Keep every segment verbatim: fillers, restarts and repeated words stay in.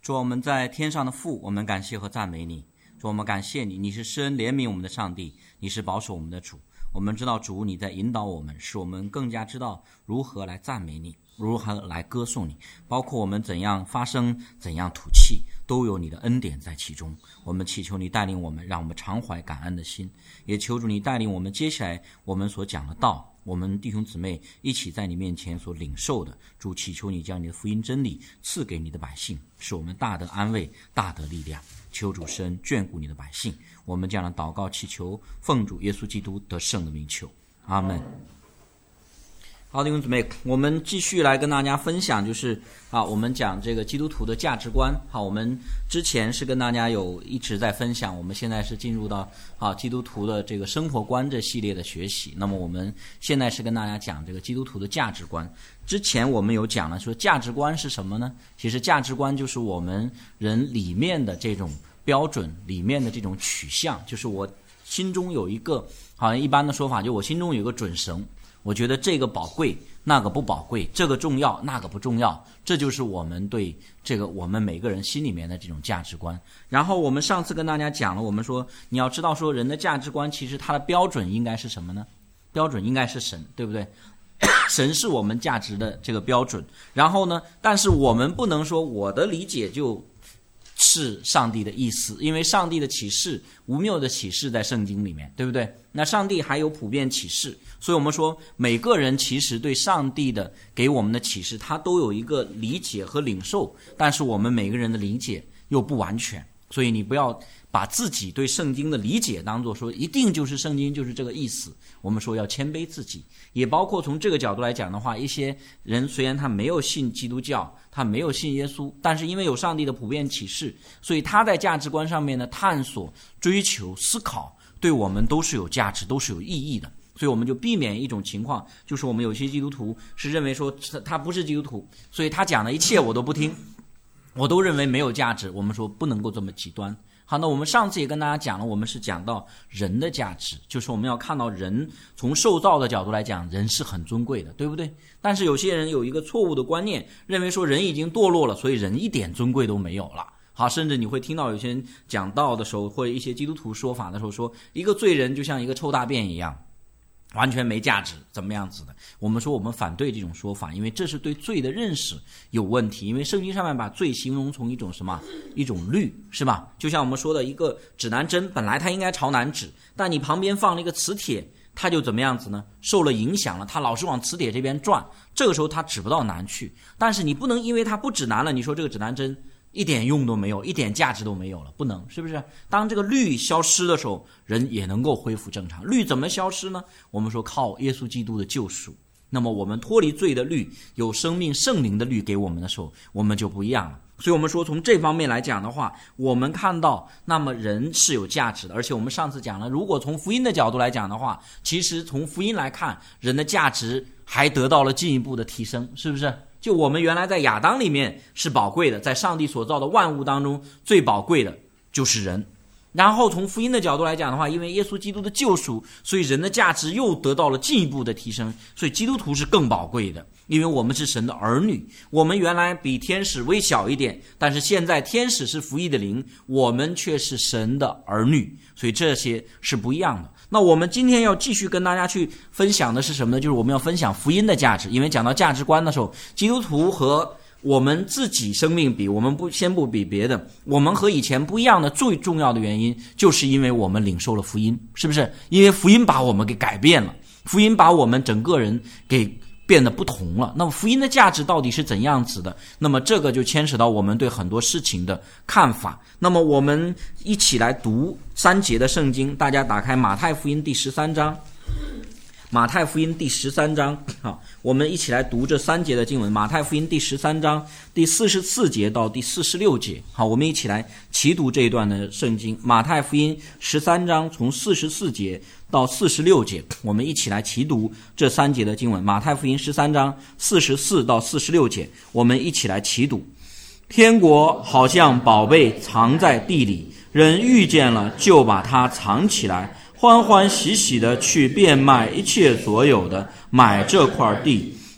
主，我们在天上的父，我们感谢和赞美你。主，我们感谢你，你是施恩怜悯我们的上帝，你是保守我们的主。我们知道主你在引导我们，使我们更加知道如何来赞美你，如何来歌颂你，包括我们怎样发声，怎样吐气，都有你的恩典在其中。我们祈求你带领我们，让我们常怀感恩的心，也求主你带领我们接下来我们所讲的道，我们弟兄姊妹一起在你面前所领受的。主，祈求你将你的福音真理赐给你的百姓，使我们大得安慰，大得力量。求主施恩眷顾你的百姓，我们这样的祷告祈求，奉主耶稣基督得胜的名求，阿们。好，弟兄姊妹，我们继续来跟大家分享，就是啊，我们讲这个基督徒的价值观。好，我们之前是跟大家有一直在分享，我们现在是进入到啊基督徒的这个生活观这系列的学习。那么我们现在是跟大家讲这个基督徒的价值观。之前我们有讲了，说价值观是什么呢？其实价值观就是我们人里面的这种标准，里面的这种取向，就是我心中有一个，好像一般的说法，就我心中有一个准绳。我觉得这个宝贵，那个不宝贵，这个重要，那个不重要，这就是我们对这个我们每个人心里面的这种价值观。然后我们上次跟大家讲了，我们说你要知道说人的价值观其实它的标准应该是什么呢？标准应该是神，对不对？神是我们价值的这个标准。然后呢，但是我们不能说我的理解就是上帝的意思，因为上帝的启示，无谬的启示在圣经里面，对不对？那上帝还有普遍启示，所以我们说每个人其实对上帝的给我们的启示，他都有一个理解和领受，但是我们每个人的理解又不完全，所以你不要把自己对圣经的理解当作说一定就是圣经就是这个意思。我们说要谦卑自己，也包括从这个角度来讲的话，一些人虽然他没有信基督教，他没有信耶稣，但是因为有上帝的普遍启示，所以他在价值观上面的探索、追求、思考，对我们都是有价值，都是有意义的。所以我们就避免一种情况，就是我们有些基督徒是认为说他不是基督徒，所以他讲的一切我都不听，我都认为没有价值。我们说不能够这么极端。好，那我们上次也跟大家讲了，我们是讲到人的价值，就是我们要看到人从受造的角度来讲，人是很尊贵的，对不对？但是有些人有一个错误的观念，认为说人已经堕落了，所以人一点尊贵都没有了。好，甚至你会听到有些人讲道的时候，或者一些基督徒说法的时候说，一个罪人就像一个臭大便一样，完全没价值，怎么样子的？我们说我们反对这种说法，因为这是对罪的认识有问题。因为圣经上面把罪形容从一种什么？一种律，是吧？就像我们说的一个指南针，本来它应该朝南指，但你旁边放了一个磁铁，它就怎么样子呢？受了影响了，它老是往磁铁这边转，这个时候它指不到南去。但是你不能因为它不指南了，你说这个指南针一点用都没有，一点价值都没有了，不能，是不是？当这个律消失的时候，人也能够恢复正常。律怎么消失呢？我们说靠耶稣基督的救赎。那么我们脱离罪的律，有生命圣灵的律给我们的时候，我们就不一样了。所以我们说从这方面来讲的话，我们看到那么人是有价值的。而且我们上次讲了，如果从福音的角度来讲的话，其实从福音来看，人的价值还得到了进一步的提升，是不是？就我们原来在亚当里面是宝贵的，在上帝所造的万物当中最宝贵的就是人。然后从福音的角度来讲的话，因为耶稣基督的救赎，所以人的价值又得到了进一步的提升，所以基督徒是更宝贵的，因为我们是神的儿女。我们原来比天使微小一点，但是现在天使是服役的灵，我们却是神的儿女，所以这些是不一样的。那我们今天要继续跟大家去分享的是什么呢？就是我们要分享福音的价值。因为讲到价值观的时候，基督徒和我们自己生命比，我们不先不比别的，我们和以前不一样的最重要的原因，就是因为我们领受了福音，是不是？因为福音把我们给改变了，福音把我们整个人给变得不同了。那么福音的价值到底是怎样子的？那么这个就牵扯到我们对很多事情的看法。那么我们一起来读三节的圣经，大家打开马太福音第十三章。马太福音第十三章，好，我们一起来读这三节的经文。马太福音第十三章第四十四节到第四十六节，好，我们一起来齐读这一段的圣经。马太福音十三章从四十四节到四十六节，我们一起来齐读这三节的经文。马太福音十三章四十四到四十六节，我们一起来齐读。天国好像宝贝藏在地里，人遇见了就把它藏起来，欢欢喜喜的去变卖一切所有的，买这块地。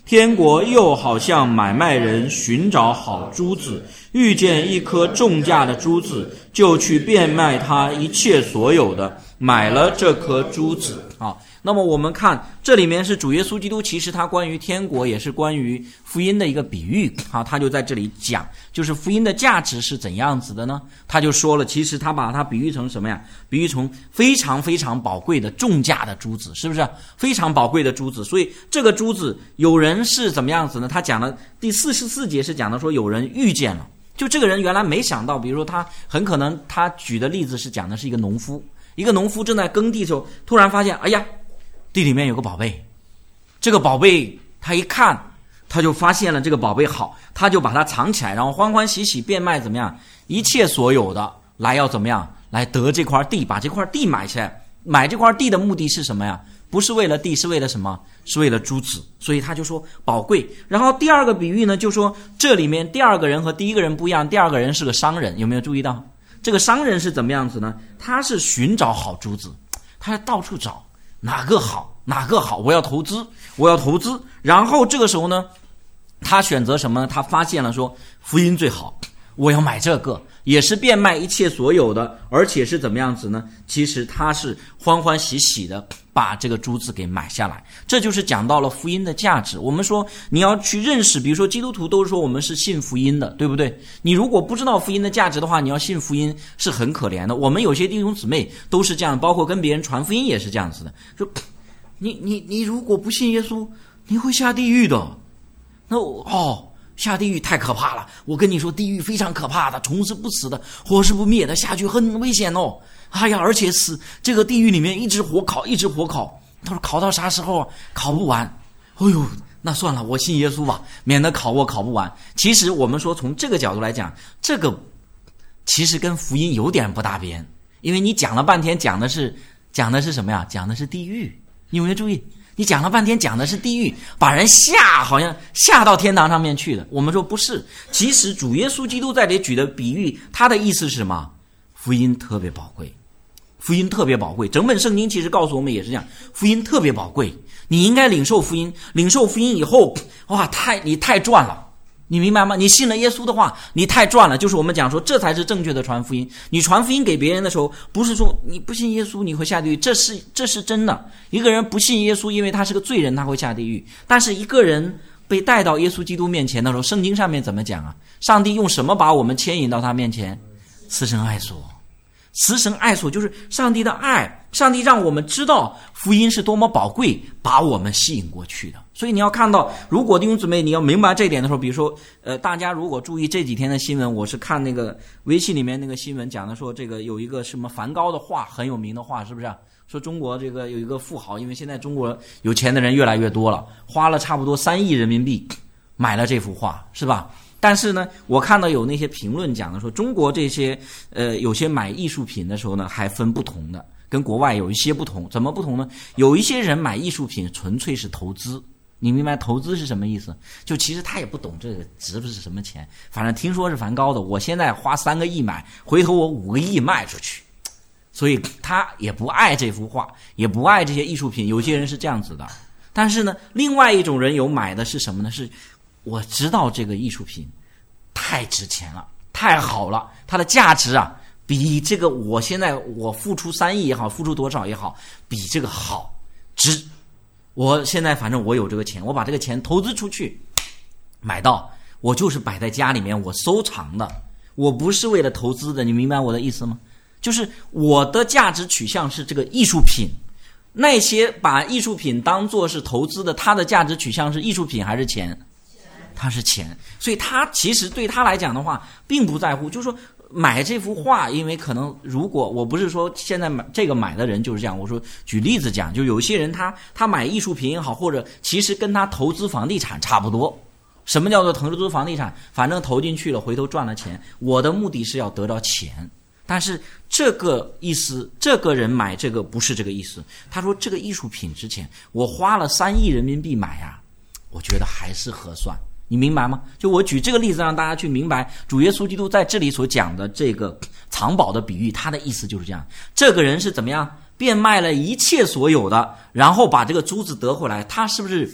天国又好像买卖人寻找好珠子，遇见一颗重价的珠子，就去变卖他一切所有的，买了这颗珠子。啊，那么我们看这里面是主耶稣基督，其实他关于天国也是关于福音的一个比喻。好，他就在这里讲，就是福音的价值是怎样子的呢？他就说了，其实他把它比喻成什么呀？比喻成非常非常宝贵的重价的珠子，是不是？非常宝贵的珠子。所以这个珠子有人是怎么样子呢？他讲了第四十四节是讲的说有人遇见了，就这个人原来没想到，比如说他很可能他举的例子是讲的是一个农夫，一个农夫正在耕地的时候，突然发现，哎呀，地里面有个宝贝，这个宝贝他一看，他就发现了这个宝贝好，他就把它藏起来，然后欢欢喜喜变卖怎么样，一切所有的来要怎么样来得这块地，把这块地买起来。买这块地的目的是什么呀？不是为了地，是为了什么？是为了珠子。所以他就说宝贵。然后第二个比喻呢，就说这里面第二个人和第一个人不一样，第二个人是个商人，有没有注意到？这个商人是怎么样子呢？他是寻找好珠子，他到处找哪个好哪个好，我要投资我要投资。然后这个时候呢，他选择什么呢？他发现了说福音最好，我要买这个，也是变卖一切所有的，而且是怎么样子呢？其实他是欢欢喜喜的把这个珠子给买下来。这就是讲到了福音的价值。我们说你要去认识，比如说基督徒都是说我们是信福音的，对不对？你如果不知道福音的价值的话，你要信福音是很可怜的。我们有些弟兄姊妹都是这样，包括跟别人传福音也是这样子的，就你你你如果不信耶稣，你会下地狱的。那哦下地狱太可怕了，我跟你说地狱非常可怕的，虫是不死的，火是不灭的，下去很危险哦。哎呀，而且死这个地狱里面一直火烤一直火烤，他说烤到啥时候啊？烤不完。哎呦，那算了，我信耶稣吧，免得烤我烤不完。其实我们说从这个角度来讲，这个其实跟福音有点不搭边，因为你讲了半天讲的是讲的是什么呀？讲的是地狱。你有没有注意？你讲了半天讲的是地狱，把人吓好像吓到天堂上面去了。我们说不是，其实主耶稣基督在这里举的比喻，他的意思是什么？福音特别宝贵，福音特别宝贵。整本圣经其实告诉我们也是这样，福音特别宝贵，你应该领受福音，领受福音以后，哇，太你太赚了。你明白吗？你信了耶稣的话，你太赚了。就是我们讲说，这才是正确的传福音。你传福音给别人的时候，不是说你不信耶稣你会下地狱，这是这是真的。一个人不信耶稣，因为他是个罪人，他会下地狱。但是一个人被带到耶稣基督面前的时候，圣经上面怎么讲啊？上帝用什么把我们牵引到他面前？慈神爱所。慈神爱所就是上帝的爱，上帝让我们知道福音是多么宝贵，把我们吸引过去的。所以你要看到，如果弟兄姊妹你要明白这一点的时候，比如说呃，大家如果注意这几天的新闻，我是看那个微信里面那个新闻讲的说，这个有一个什么梵高的画，很有名的画，是不是？说中国这个有一个富豪，因为现在中国有钱的人越来越多了，花了差不多三亿人民币买了这幅画，是吧？但是呢，我看到有那些评论讲的说，中国这些呃有些买艺术品的时候呢，还分不同的，跟国外有一些不同。怎么不同呢？有一些人买艺术品纯粹是投资，你明白投资是什么意思？就其实他也不懂这个值不是什么钱，反正听说是梵高的，我现在花三个亿买，回头我五个亿卖出去，所以他也不爱这幅画，也不爱这些艺术品。有些人是这样子的。但是呢，另外一种人有买的是什么呢？是我知道这个艺术品太值钱了，太好了，它的价值啊，比这个我现在我付出三亿也好，付出多少也好，比这个好值。我现在反正我有这个钱，我把这个钱投资出去，买到，我就是摆在家里面我收藏的，我不是为了投资的。你明白我的意思吗？就是我的价值取向是这个艺术品。那些把艺术品当作是投资的，他的价值取向是艺术品还是钱？他是钱。所以他其实对他来讲的话并不在乎，就是说买这幅画，因为可能如果我不是说现在买这个买的人就是这样，我说举例子讲，就有些人他他买艺术品也好，或者其实跟他投资房地产差不多。什么叫做投资房地产？反正投进去了，回头赚了钱，我的目的是要得到钱。但是这个意思，这个人买这个不是这个意思。他说这个艺术品值钱，我花了三亿人民币买啊，我觉得还是合算。你明白吗？就我举这个例子让大家去明白主耶稣基督在这里所讲的这个藏宝的比喻，他的意思就是这样。这个人是怎么样变卖了一切所有的，然后把这个珠子得回来，他是不是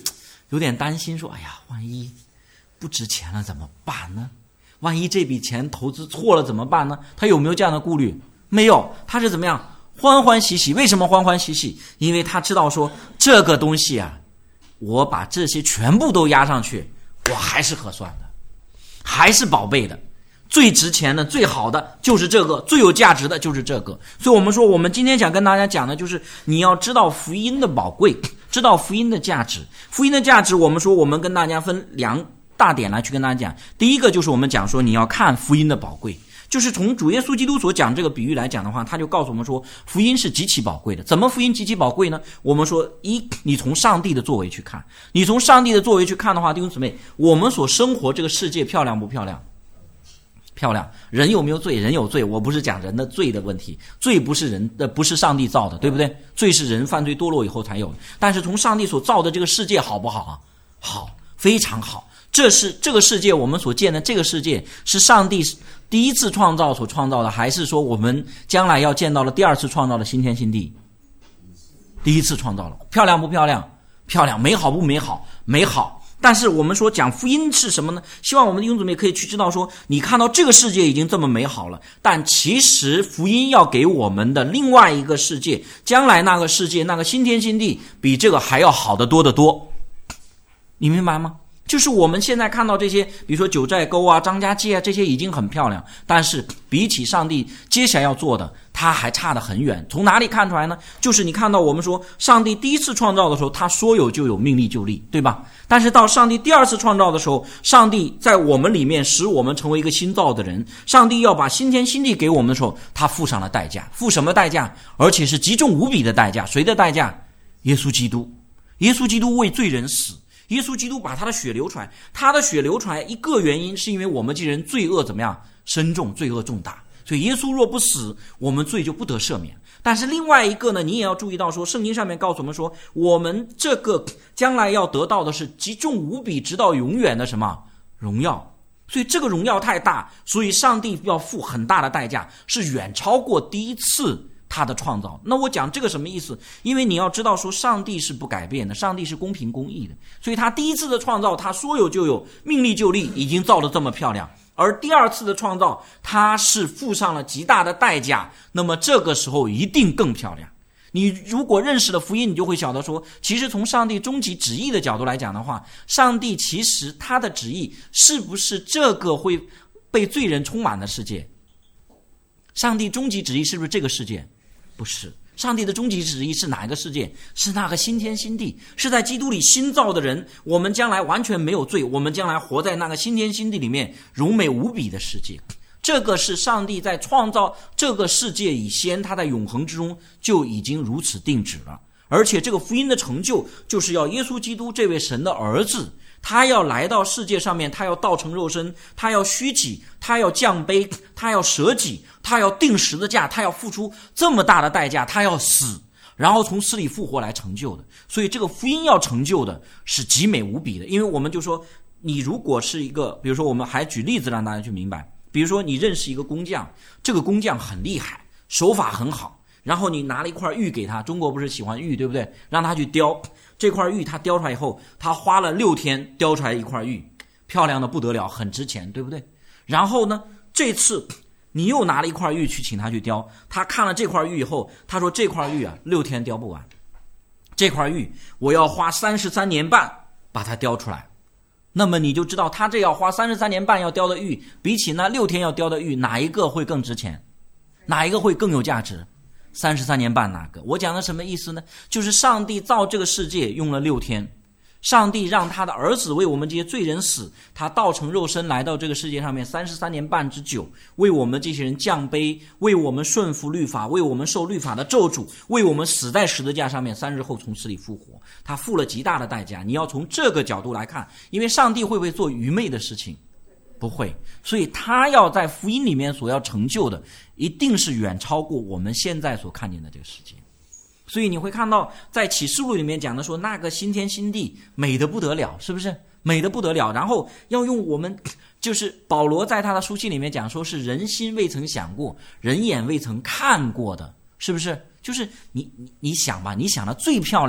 有点担心说，哎呀，万一不值钱了怎么办呢？万一这笔钱投资错了怎么办呢？他有没有这样的顾虑？没有，他是怎么样？欢欢喜喜。为什么欢欢喜喜？因为他知道说这个东西啊，我把这些全部都压上去，我还是合算的，还是宝贝的，最值钱的最好的就是这个，最有价值的就是这个。所以我们说，我们今天想跟大家讲的就是你要知道福音的宝贵，知道福音的价值。福音的价值我们说，我们跟大家分两大点来去跟大家讲。第一个就是我们讲说你要看福音的宝贵，就是从主耶稣基督所讲这个比喻来讲的话，他就告诉我们说福音是极其宝贵的。怎么福音极其宝贵呢？我们说一，你从上帝的作为去看，你从上帝的作为去看的话，弟兄姊妹，我们所生活这个世界漂亮不漂亮？漂亮。人有没有罪？人有罪。我不是讲人的罪的问题，罪不是人的，不是上帝造的，对不对？罪是人犯罪堕落以后才有的。但是从上帝所造的这个世界好不好啊？好，非常好。这是这个世界，我们所见的这个世界是上帝第一次创造所创造的，还是说我们将来要见到了第二次创造的新天新地？第一次创造了。漂亮不漂亮？漂亮。美好不美好？美好。但是我们说讲福音是什么呢？希望我们的弟兄姊妹可以去知道说，你看到这个世界已经这么美好了，但其实福音要给我们的另外一个世界，将来那个世界，那个新天新地比这个还要好得多得多。你明白吗？就是我们现在看到这些，比如说九寨沟啊、张家界啊，这些已经很漂亮，但是比起上帝接下来要做的，它还差得很远。从哪里看出来呢？就是你看到我们说上帝第一次创造的时候，他说有就有，命立就立，对吧？但是到上帝第二次创造的时候，上帝在我们里面使我们成为一个新造的人，上帝要把新天新地给我们的时候，他付上了代价。付什么代价？而且是极重无比的代价。谁的代价？耶稣基督。耶稣基督为罪人死，耶稣基督把他的血流出来，他的血流出来一个原因是因为我们这些人罪恶怎么样？深重，罪恶重大。所以耶稣若不死，我们罪就不得赦免。但是另外一个呢，你也要注意到说，圣经上面告诉我们说，我们这个将来要得到的是极重无比直到永远的什么？荣耀。所以这个荣耀太大，所以上帝要付很大的代价，是远超过第一次他的创造。那我讲这个什么意思？因为你要知道说上帝是不改变的，上帝是公平公义的，所以他第一次的创造他说有就有，命立就立，已经造得这么漂亮。而第二次的创造他是付上了极大的代价，那么这个时候一定更漂亮。你如果认识了福音，你就会晓得说，其实从上帝终极旨意的角度来讲的话，上帝其实他的旨意是不是这个会被罪人充满的世界？上帝终极旨意是不是这个世界？不是。上帝的终极旨意是哪一个世界？是那个新天新地，是在基督里新造的人，我们将来完全没有罪，我们将来活在那个新天新地里面荣美无比的世界。这个是上帝在创造这个世界以先，他在永恒之中就已经如此定旨了。而且这个福音的成就就是要耶稣基督这位神的儿子，他要来到世界上面，他要道成肉身，他要虚己，他要降卑，他要舍己，他要定十字架，他要付出这么大的代价，他要死，然后从死里复活来成就的。所以这个福音要成就的是极美无比的。因为我们就说，你如果是一个，比如说我们还举例子让大家去明白，比如说你认识一个工匠，这个工匠很厉害，手法很好，然后你拿了一块玉给他，中国不是喜欢玉对不对？让他去雕这块玉，他雕出来以后，他花了六天雕出来一块玉，漂亮的不得了，很值钱，对不对？然后呢，这次你又拿了一块玉去请他去雕，他看了这块玉以后，他说这块玉啊，六天雕不完，这块玉我要花三十三年半把它雕出来。那么你就知道，他这要花三十三年半要雕的玉，比起那六天要雕的玉，哪一个会更值钱？哪一个会更有价值？三十三年半哪个？我讲的什么意思呢？就是上帝造这个世界用了六天，上帝让他的儿子为我们这些罪人死，他道成肉身来到这个世界上面三十三年半之久，为我们这些人降卑，为我们顺服律法，为我们受律法的咒诅，为我们死在十字架上面，三日后从死里复活。他付了极大的代价。你要从这个角度来看，因为上帝会不会做愚昧的事情？不会。所以他要在福音里面所要成就的，一定是远超过我们现在所看见的这个世界。所以你会看到在启示录里面讲的说，那个新天新地美得不得了，是不是美得不得了？然后要用我们，就是保罗在他的书信里面讲说，是人心未曾想过，人眼未曾看过的，是不是？就是你你你想吧，你想的最漂亮，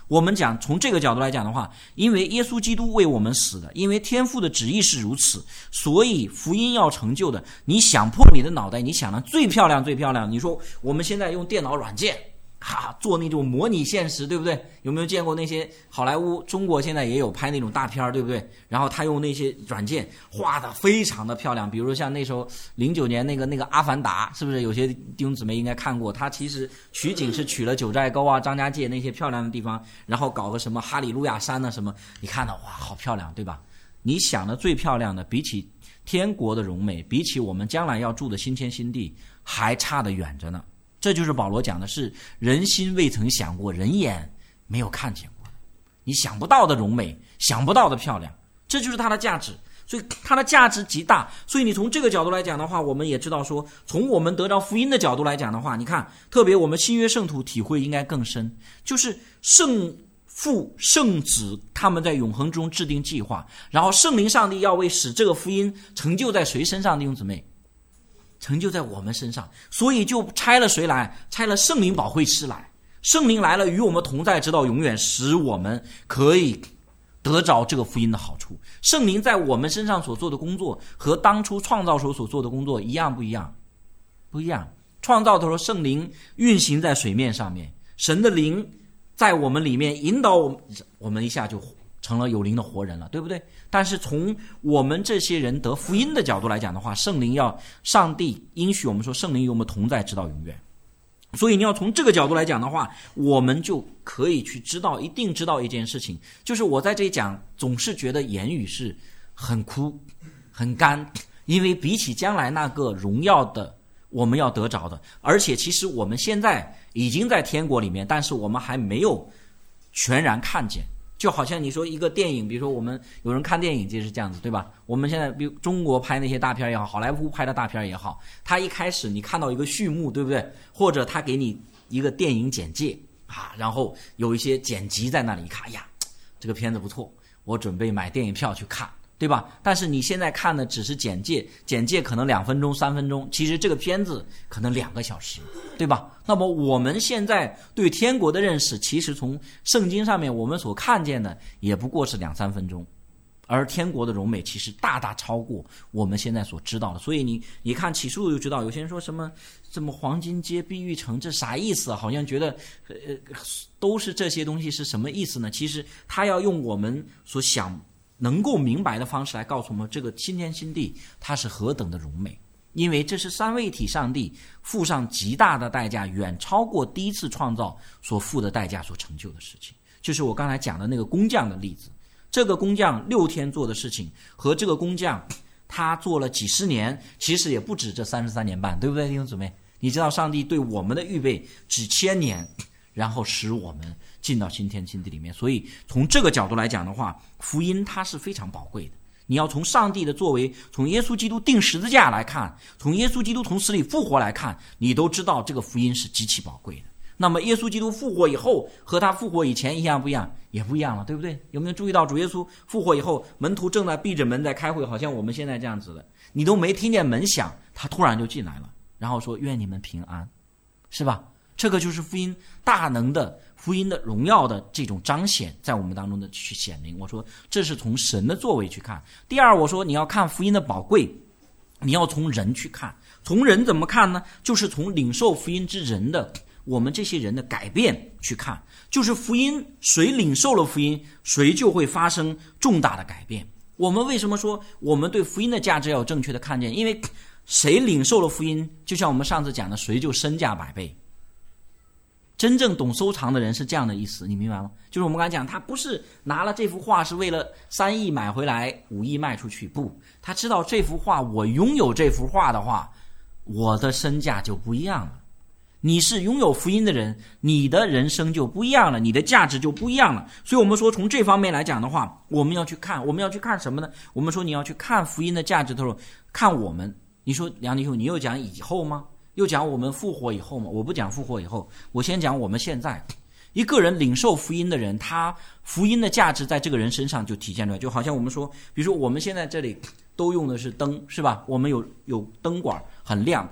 我们讲从这个角度来讲的话，因为耶稣基督为我们死的，因为天父的旨意是如此，所以福音要成就的。你想破你的脑袋，你想的最漂亮最漂亮，你说我们现在用电脑软件哈、啊，做那种模拟现实，对不对？有没有见过那些好莱坞？中国现在也有拍那种大片，对不对？然后他用那些软件画的非常的漂亮，比如像那时候零九年那个那个《阿凡达》，是不是有些弟兄姊妹应该看过？他其实取景是取了九寨沟啊、张家界那些漂亮的地方，然后搞个什么哈利路亚山啊什么，你看到哇，好漂亮，对吧？你想的最漂亮的，比起天国的荣美，比起我们将来要住的新天新地，还差得远着呢。这就是保罗讲的是人心未曾想过，人眼没有看见过的，你想不到的荣美，想不到的漂亮，这就是它的价值。所以它的价值极大。所以你从这个角度来讲的话，我们也知道说，从我们得着福音的角度来讲的话，你看特别我们新约圣徒体会应该更深，就是圣父圣子他们在永恒中制定计划，然后圣灵上帝要为使这个福音成就在谁身上，弟兄姊妹？成就在我们身上，所以就差了谁来？差了圣灵保惠师来。圣灵来了，与我们同在，直到永远，使我们可以得着这个福音的好处。圣灵在我们身上所做的工作，和当初创造时候所做的工作一样不一样？不一样。创造的时候，圣灵运行在水面上面，神的灵在我们里面引导我们，我们一下就成了有灵的活人了，对不对？但是从我们这些人得福音的角度来讲的话，圣灵要上帝应许我们说，圣灵与我们同在直到永远。所以你要从这个角度来讲的话，我们就可以去知道，一定知道一件事情，就是我在这里讲，总是觉得言语是很枯很干，因为比起将来那个荣耀的我们要得着的，而且其实我们现在已经在天国里面，但是我们还没有全然看见。就好像你说一个电影，比如说我们有人看电影就是这样子，对吧？我们现在比如中国拍那些大片也好，好莱坞拍的大片也好，他一开始你看到一个序幕，对不对？或者他给你一个电影简介啊，然后有一些剪辑在那里，看，哎呀，这个片子不错，我准备买电影票去看，对吧？但是你现在看的只是简介，简介可能两分钟三分钟，其实这个片子可能两个小时，对吧？那么我们现在对天国的认识，其实从圣经上面我们所看见的也不过是两三分钟，而天国的荣美其实大大超过我们现在所知道的。所以你你看启示录就知道，有些人说什么什么黄金街碧玉城，这啥意思啊？好像觉得呃都是这些东西，是什么意思呢？其实他要用我们所想能够明白的方式来告诉我们，这个新天新地它是何等的荣美。因为这是三位一体上帝付上极大的代价，远超过第一次创造所付的代价所成就的事情。就是我刚才讲的那个工匠的例子，这个工匠六天做的事情，和这个工匠他做了几十年，其实也不止这三十三年半，对不对，弟兄姊妹？你知道上帝对我们的预备几千年，然后使我们进到新天新地里面。所以从这个角度来讲的话，福音它是非常宝贵的。你要从上帝的作为，从耶稣基督钉十字架来看，从耶稣基督从死里复活来看，你都知道这个福音是极其宝贵的。那么耶稣基督复活以后和他复活以前一样不一样？也不一样了，对不对？有没有注意到主耶稣复活以后，门徒正在闭着门在开会，好像我们现在这样子的，你都没听见门响，他突然就进来了，然后说愿你们平安，是吧？这个就是福音大能的福音的荣耀的这种彰显在我们当中的去显明。我说这是从神的作为去看。第二，我说你要看福音的宝贵，你要从人去看。从人怎么看呢？就是从领受福音之人的我们这些人的改变去看。就是福音，谁领受了福音，谁就会发生重大的改变。我们为什么说我们对福音的价值要有正确的看见？因为谁领受了福音，就像我们上次讲的，谁就身价百倍。真正懂收藏的人是这样的意思，你明白吗？就是我们刚才讲，他不是拿了这幅画是为了三亿买回来五亿卖出去，不，他知道这幅画，我拥有这幅画的话，我的身价就不一样了。你是拥有福音的人，你的人生就不一样了，你的价值就不一样了。所以我们说从这方面来讲的话，我们要去看，我们要去看什么呢？我们说你要去看福音的价值的时候，看我们。你说梁弟兄，你又讲以后吗？又讲我们复活以后吗？我不讲复活以后，我先讲我们现在。一个人领受福音的人，他福音的价值在这个人身上就体现出来。就好像我们说，比如说我们现在这里都用的是灯，是吧？我们有有灯管很亮，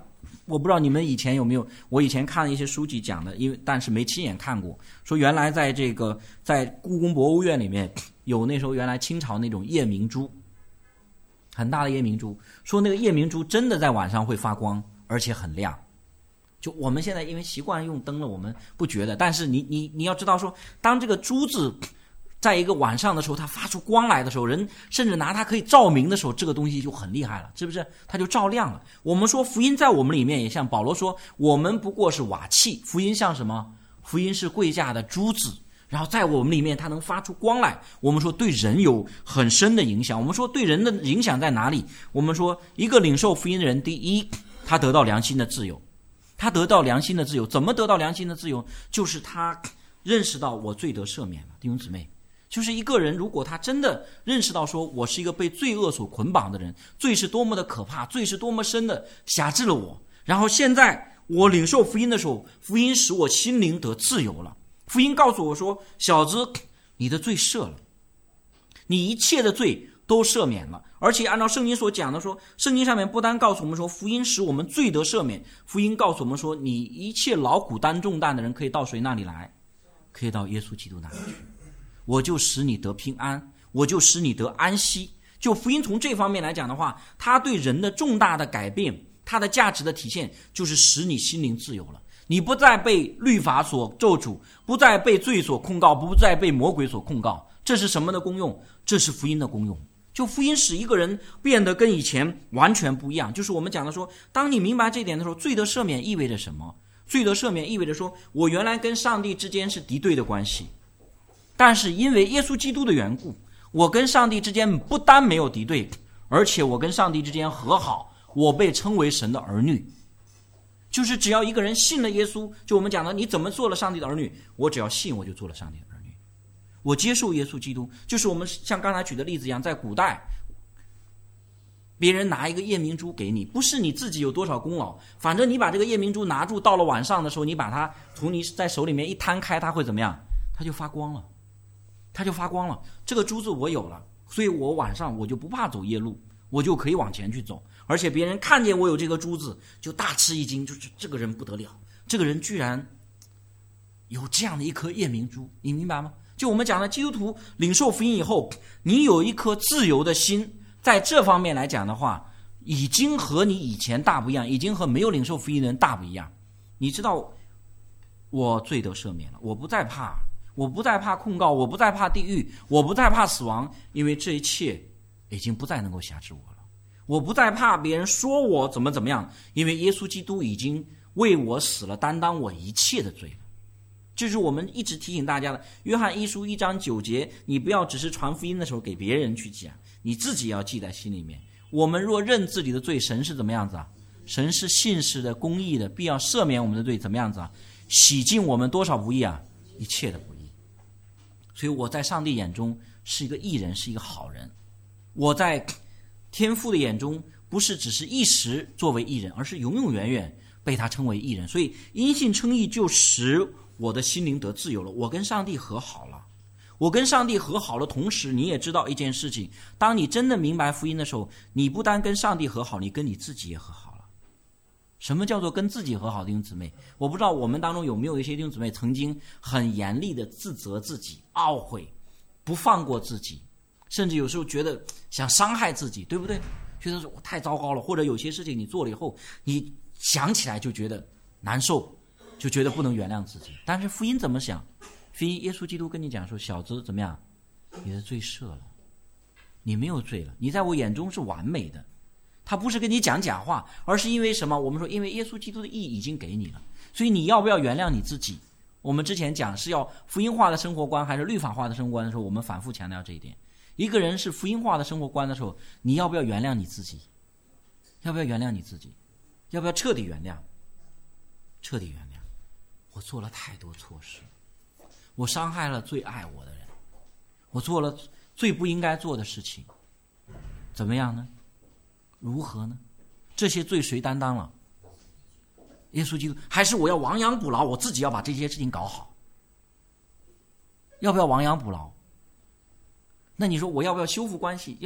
我不知道你们以前有没有，我以前看了一些书籍讲的，因为但是没亲眼看过，说原来在这个在故宫博物院里面有那时候原来清朝那种夜明珠，很大的夜明珠，说那个夜明珠真的在晚上会发光，而且很亮。就我们现在因为习惯用灯了，我们不觉得，但是你你你要知道说，当这个珠子在一个晚上的时候，它发出光来的时候，人甚至拿它可以照明的时候，这个东西就很厉害了，是不是？它就照亮了。我们说福音在我们里面，也像保罗说，我们不过是瓦器，福音像什么？福音是贵价的珠子，然后在我们里面它能发出光来。我们说对人有很深的影响。我们说对人的影响在哪里？我们说一个领受福音的人，第一，他得到良心的自由。他得到良心的自由，怎么得到良心的自由？就是他认识到我罪得赦免了，弟兄姊妹。就是一个人如果他真的认识到说我是一个被罪恶所捆绑的人，罪是多么的可怕，罪是多么深的辖制了我，然后现在我领受福音的时候，福音使我心灵得自由了。福音告诉我说，小子，你的罪赦了，你一切的罪都赦免了。而且按照圣经所讲的说，圣经上面不单告诉我们说福音使我们罪得赦免，福音告诉我们说，你一切劳苦担重担的人可以到谁那里来？可以到耶稣基督那里去。我就使你得平安，我就使你得安息。就福音从这方面来讲的话，它对人的重大的改变，它的价值的体现就是使你心灵自由了。你不再被律法所咒诅，不再被罪所控告，不再被魔鬼所控告。这是什么的功用？这是福音的功用。就福音使一个人变得跟以前完全不一样。就是我们讲的说，当你明白这一点的时候，罪得赦免意味着什么？罪得赦免意味着说，我原来跟上帝之间是敌对的关系，但是因为耶稣基督的缘故，我跟上帝之间不单没有敌对，而且我跟上帝之间和好，我被称为神的儿女。就是只要一个人信了耶稣，就我们讲的，你怎么做了上帝的儿女？我只要信，我就做了上帝的儿女。我接受耶稣基督，就是我们像刚才举的例子一样，在古代别人拿一个夜明珠给你，不是你自己有多少功劳，反正你把这个夜明珠拿住，到了晚上的时候，你把它从你在手里面一摊开，它会怎么样？它就发光了，它就发光了。这个珠子我有了，所以我晚上我就不怕走夜路，我就可以往前去走。而且别人看见我有这个珠子，就大吃一惊，就是这个人不得了，这个人居然有这样的一颗夜明珠，你明白吗？就我们讲的基督徒领受福音以后，你有一颗自由的心，在这方面来讲的话，已经和你以前大不一样，已经和没有领受福音的人大不一样。你知道我罪得赦免了，我不再怕，我不再怕控告，我不再怕地狱，我不再怕死亡，因为这一切已经不再能够辖制我了。我不再怕别人说我怎么怎么样，因为耶稣基督已经为我死了，担当我一切的罪了。这是我们一直提醒大家的，约翰一书一章九节，你不要只是传福音的时候给别人去讲，你自己要记在心里面。我们若认自己的罪，神是怎么样子啊？神是信实的、公义的，必要赦免我们的罪，怎么样子啊？洗净我们多少不义啊？一切的不义。所以我在上帝眼中是一个义人，是一个好人。我在天父的眼中不是只是一时作为义人，而是永永远远被他称为义人。所以因信称义就使我的心灵得自由了，我跟上帝和好了。我跟上帝和好了，同时你也知道一件事情，当你真的明白福音的时候，你不单跟上帝和好，你跟你自己也和好了。什么叫做跟自己和好，弟兄姊妹？我不知道我们当中有没有一些弟兄姊妹曾经很严厉的自责自己，懊悔，不放过自己，甚至有时候觉得想伤害自己，对不对？觉得说我太糟糕了，或者有些事情你做了以后，你想起来就觉得难受，就觉得不能原谅自己。但是福音怎么想？福音耶稣基督跟你讲说，小子怎么样？你的罪赦了，你没有罪了，你在我眼中是完美的。他不是跟你讲假话，而是因为什么？我们说因为耶稣基督的义已经给你了，所以你要不要原谅你自己？我们之前讲是要福音化的生活观还是律法化的生活观的时候，我们反复强调这一点。一个人是福音化的生活观的时候，你要不要原谅你自己？要不要原谅你自己？要不要彻底原谅？彻底原谅。我做了太多错事，我伤害了最爱我的人，我做了最不应该做的事情，怎么样呢？如何呢？这些罪谁担当了？耶稣基督。还是我要亡羊补牢，我自己要把这些事情搞好？要不要亡羊补牢？那你说我要不要修复关系？要。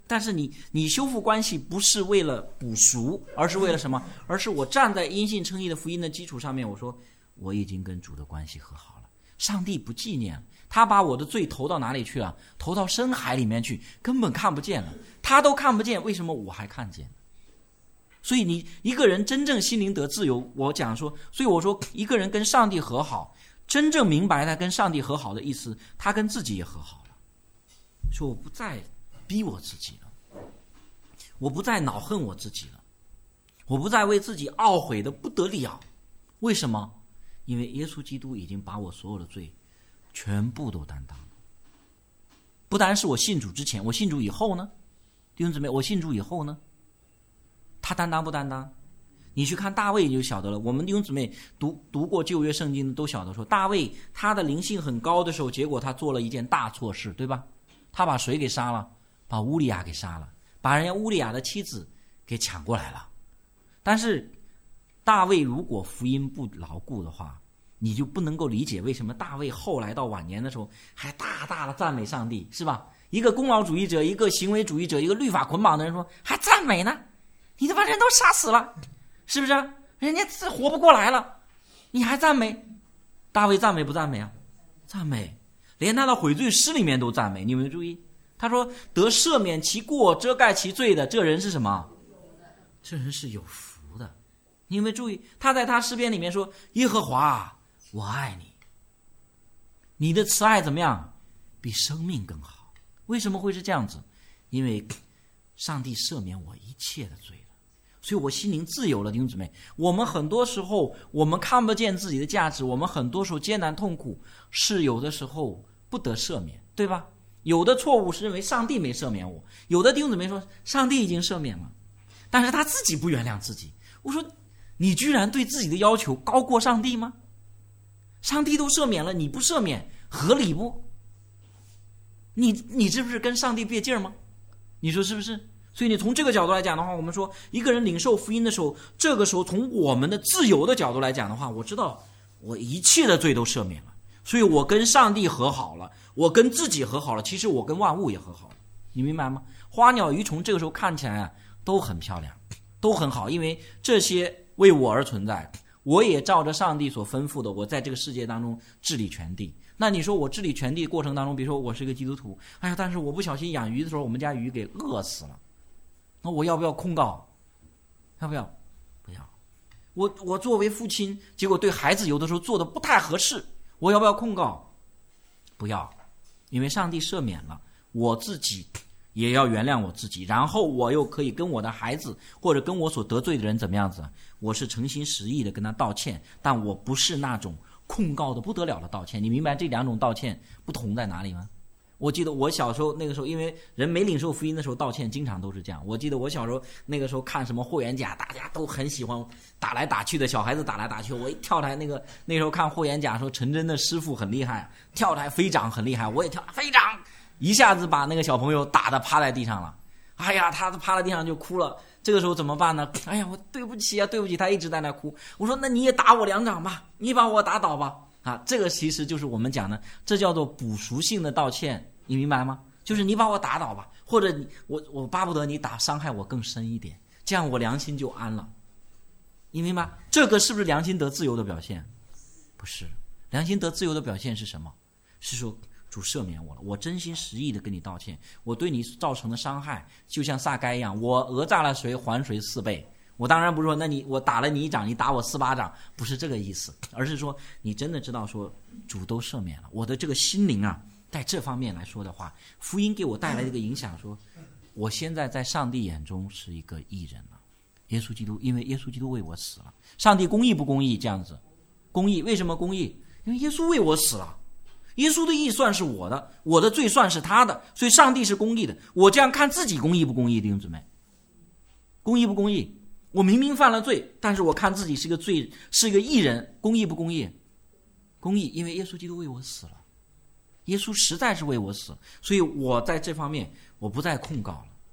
但是你你修复关系不是为了补赎，而是为了什么？而是我站在因信称义的福音的基础上面，我说我已经跟主的关系和好了，上帝不纪念了，他把我的罪投到哪里去了？投到深海里面去，根本看不见了。他都看不见，为什么我还看见？所以你一个人真正心灵得自由，我讲说，所以我说一个人跟上帝和好，真正明白他跟上帝和好的意思，他跟自己也和好了。说我不再逼我自己了，我不再恼恨我自己了，我不再为自己懊悔的不得了。为什么？因为耶稣基督已经把我所有的罪全部都担当了。不单是我信主之前，我信主以后呢？弟兄姊妹，我信主以后呢？他担当不担当？你去看大卫你就晓得了。我们弟兄姊妹读读过旧约圣经都晓得说，大卫他的灵性很高的时候，结果他做了一件大错事，对吧？他把谁给杀了？把乌利亚给杀了，把人家乌利亚的妻子给抢过来了。但是大卫如果福音不牢固的话，你就不能够理解为什么大卫后来到晚年的时候还大大的赞美上帝，是吧？一个功劳主义者，一个行为主义者，一个律法捆绑的人说还赞美呢？你都把人都杀死了，是不是？人家是活不过来了，你还赞美？大卫赞美不赞美啊？赞美，连他的悔罪诗里面都赞美。你有没有注意？他说得赦免其过遮盖其罪的这人是什么？这人是有福的。你有没有注意？他在他诗篇里面说，耶和华我爱你，你的慈爱怎么样？比生命更好。为什么会是这样子？因为上帝赦免我一切的罪了，所以我心灵自由了。弟兄姊妹，我们很多时候我们看不见自己的价值，我们很多时候艰难痛苦，是有的时候不得赦免，对吧？有的错误是认为上帝没赦免我，有的弟兄姊妹说上帝已经赦免了，但是他自己不原谅自己。我说你居然对自己的要求高过上帝吗？上帝都赦免了，你不赦免合理不？你你这不是跟上帝别劲儿吗？你说是不是？所以你从这个角度来讲的话，我们说一个人领受福音的时候，这个时候从我们的自由的角度来讲的话，我知道我一切的罪都赦免了，所以我跟上帝和好了，我跟自己和好了，其实我跟万物也和好了。你明白吗？花鸟鱼虫这个时候看起来啊都很漂亮，都很好，因为这些为我而存在，我也照着上帝所吩咐的，我在这个世界当中治理全地。那你说我治理全地过程当中，比如说我是一个基督徒，哎呀，但是我不小心养鱼的时候，我们家鱼给饿死了，那我要不要控告？要不要？不要。我我作为父亲，结果对孩子有的时候做的不太合适，我要不要控告？不要，因为上帝赦免了，我自己也要原谅我自己，然后我又可以跟我的孩子或者跟我所得罪的人怎么样子？我是诚心实意的跟他道歉，但我不是那种控告的不得了的道歉。你明白这两种道歉不同在哪里吗？我记得我小时候那个时候，因为人没领受福音的时候道歉经常都是这样。我记得我小时候那个时候看什么霍元甲，大家都很喜欢打来打去的，小孩子打来打去，我一跳台，那个那时候看霍元甲说陈真的师傅很厉害，跳台飞掌很厉害，我也跳飞掌，一下子把那个小朋友打得趴在地上了。哎呀，他趴在地上就哭了。这个时候怎么办呢？哎呀，我对不起啊，对不起，他一直在那哭。我说那你也打我两掌吧，你把我打倒吧。啊，这个其实就是我们讲的，这叫做补赎性的道歉，你明白吗？就是你把我打倒吧，或者你我我巴不得你打伤害我更深一点，这样我良心就安了。你明白？这个是不是良心得自由的表现？不是，良心得自由的表现是什么？是说主赦免我了，我真心实意的跟你道歉，我对你造成的伤害就像撒该一样，我讹诈了谁还谁四倍。我当然不是说那你我打了你一掌你打我四巴掌，不是这个意思，而是说你真的知道说主都赦免了我的这个心灵啊。在这方面来说的话，福音给我带来的一个影响，说我现在在上帝眼中是一个义人了。耶稣基督，因为耶稣基督为我死了。上帝公义不公义？这样子公义。为什么公义？因为耶稣为我死了，耶稣的义算是我的，我的罪算是他的，所以上帝是公义的。我这样看自己公义不公义？弟兄姊妹，公义不公义？我明明犯了罪，但是我看自己是个罪，是一个义人，公义不公义？公义，因为耶稣基督为我死了，耶稣实在是为我死，所以我在这方面我不再控告了，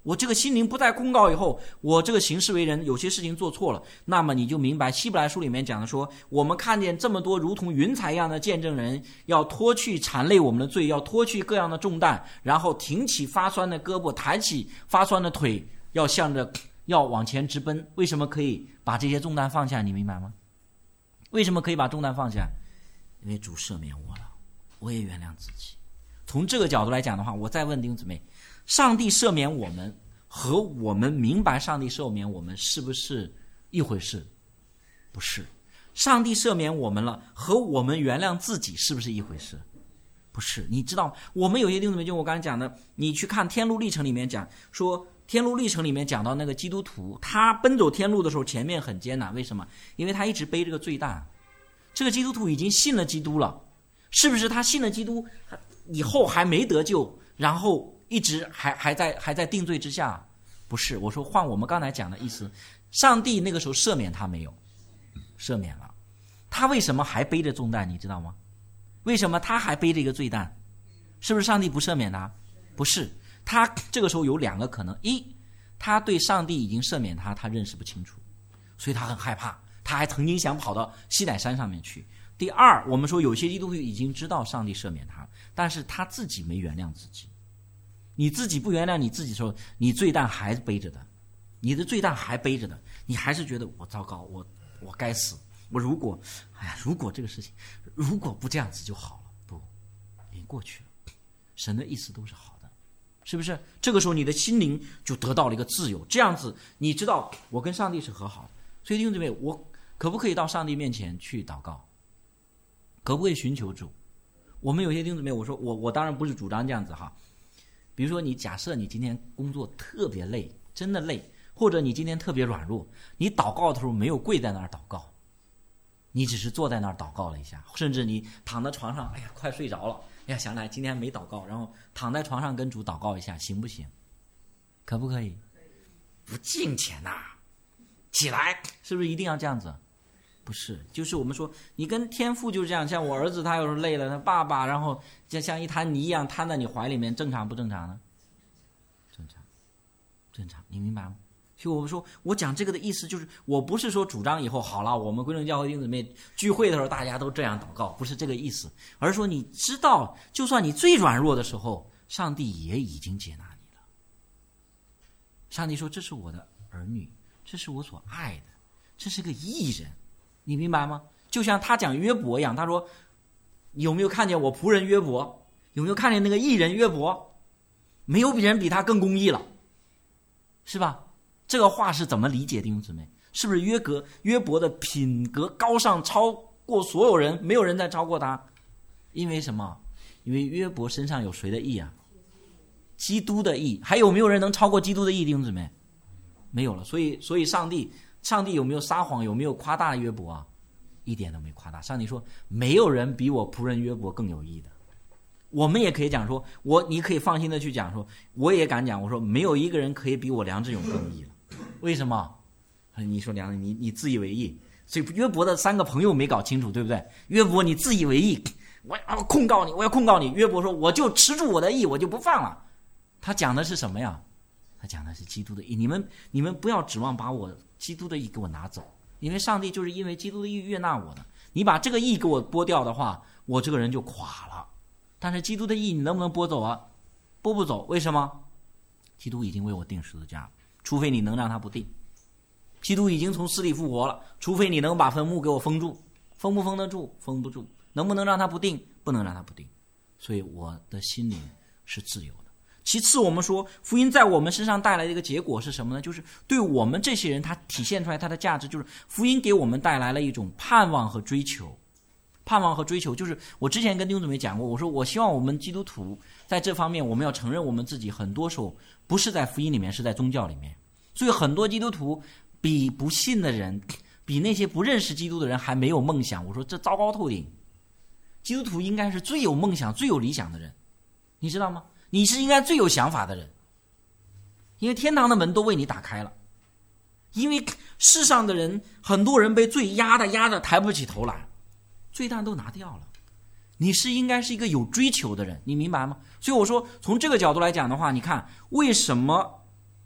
我这个心灵不再控告以后，我这个行事为人有些事情做错了，那么你就明白希伯来书里面讲的说，我们看见这么多如同云彩一样的见证人，要脱去缠累我们的罪，要脱去各样的重担，然后挺起发酸的胳膊，抬起发酸的腿，要向着要往前直奔。为什么可以把这些重担放下？你明白吗？为什么可以把重担放下？因为主赦免我了，我也原谅自己。从这个角度来讲的话，我再问弟兄姊妹，上帝赦免我们和我们明白上帝赦免我们是不是一回事？不是。上帝赦免我们了和我们原谅自己是不是一回事？不是。你知道我们有些弟兄姊妹，就我刚才讲的，你去看天路历程里面讲说，天路历程里面讲到那个基督徒，他奔走天路的时候前面很艰难，为什么？因为他一直背这个罪担。这个基督徒已经信了基督了，是不是？他信了基督以后还没得救，然后一直还还在还在定罪之下？不是。我说换我们刚才讲的意思，上帝那个时候赦免他没有？赦免了。他为什么还背着重担？你知道吗？为什么他还背着一个罪担？是不是上帝不赦免他？不是。他这个时候有两个可能：一，他对上帝已经赦免他，他认识不清楚，所以他很害怕，他还曾经想跑到西乃山上面去。第二，我们说有些基督徒已经知道上帝赦免他，但是他自己没原谅自己。你自己不原谅你自己的时候，你罪担还背着的，你的罪担还背着的，你还是觉得我糟糕，我我该死，我如果哎呀，如果这个事情如果不这样子就好了。不，已经过去了。神的意思都是好的，是不是？这个时候你的心灵就得到了一个自由，这样子你知道我跟上帝是和好的。所以弟兄姊妹，我可不可以到上帝面前去祷告？可不可以寻求主？我们有些弟兄姊妹，我说我我当然不是主张这样子哈。比如说你假设你今天工作特别累，真的累，或者你今天特别软弱，你祷告的时候没有跪在那儿祷告，你只是坐在那儿祷告了一下，甚至你躺在床上，哎呀快睡着了，哎呀想来今天没祷告，然后躺在床上跟主祷告一下，行不行？可不可以？不敬虔呐，起来，是不是一定要这样子？不是，就是我们说你跟天父就是这样，像我儿子他有时候累了，他爸爸然后就像一滩泥一样瘫在你怀里面，正常不正常呢？正常，正常，你明白吗？所以我们说我讲这个的意思就是，我不是说主张以后好了，我们归正教会弟兄姊妹聚会的时候大家都这样祷告，不是这个意思，而是说你知道，就算你最软弱的时候，上帝也已经接纳你了。上帝说这是我的儿女，这是我所爱的，这是个义人，你明白吗？就像他讲约伯一样，他说有没有看见我仆人约伯？有没有看见那个义人约伯？没有人比他更公义了，是吧？这个话是怎么理解，弟兄姊妹？是不是约格约伯的品格高尚，超过所有人，没有人再超过他？因为什么？因为约伯身上有谁的义啊？基督的义。还有没有人能超过基督的义，弟兄姊妹？没有了。所以所以上帝上帝有没有撒谎，有没有夸大约伯啊？一点都没夸大。上帝说没有人比我仆人约伯更有义的。我们也可以讲说，我你可以放心的去讲说，我也敢讲，我说没有一个人可以比我梁志勇更义了。为什么？你说梁你你自以为义，所以约伯的三个朋友没搞清楚，对不对？约伯你自以为义，我要控告你，我要控告你。约伯说我就持住我的义，我就不放了。他讲的是什么呀？他讲的是基督的义。你们你们不要指望把我基督的义给我拿走，因为上帝就是因为基督的义悦纳我的。你把这个义给我剥掉的话，我这个人就垮了。但是基督的义你能不能剥走啊？剥不走。为什么？基督已经为我定十字架了，除非你能让他不定。基督已经从死里复活了，除非你能把坟墓给我封住。封不封得住？封不住。能不能让他不定？不能让他不定。所以我的心灵是自由的。其次，我们说福音在我们身上带来的一个结果是什么呢？就是对我们这些人，它体现出来它的价值，就是福音给我们带来了一种盼望和追求。盼望和追求，就是我之前跟弟兄姊妹讲过，我说我希望我们基督徒在这方面，我们要承认我们自己很多时候不是在福音里面，是在宗教里面。所以很多基督徒比不信的人，比那些不认识基督的人还没有梦想。我说这糟糕透顶。基督徒应该是最有梦想、最有理想的人，你知道吗？你是应该最有想法的人，因为天堂的门都为你打开了。因为世上的人，很多人被罪压的压的抬不起头来，罪担都拿掉了。你是应该是一个有追求的人，你明白吗？所以我说从这个角度来讲的话，你看为什么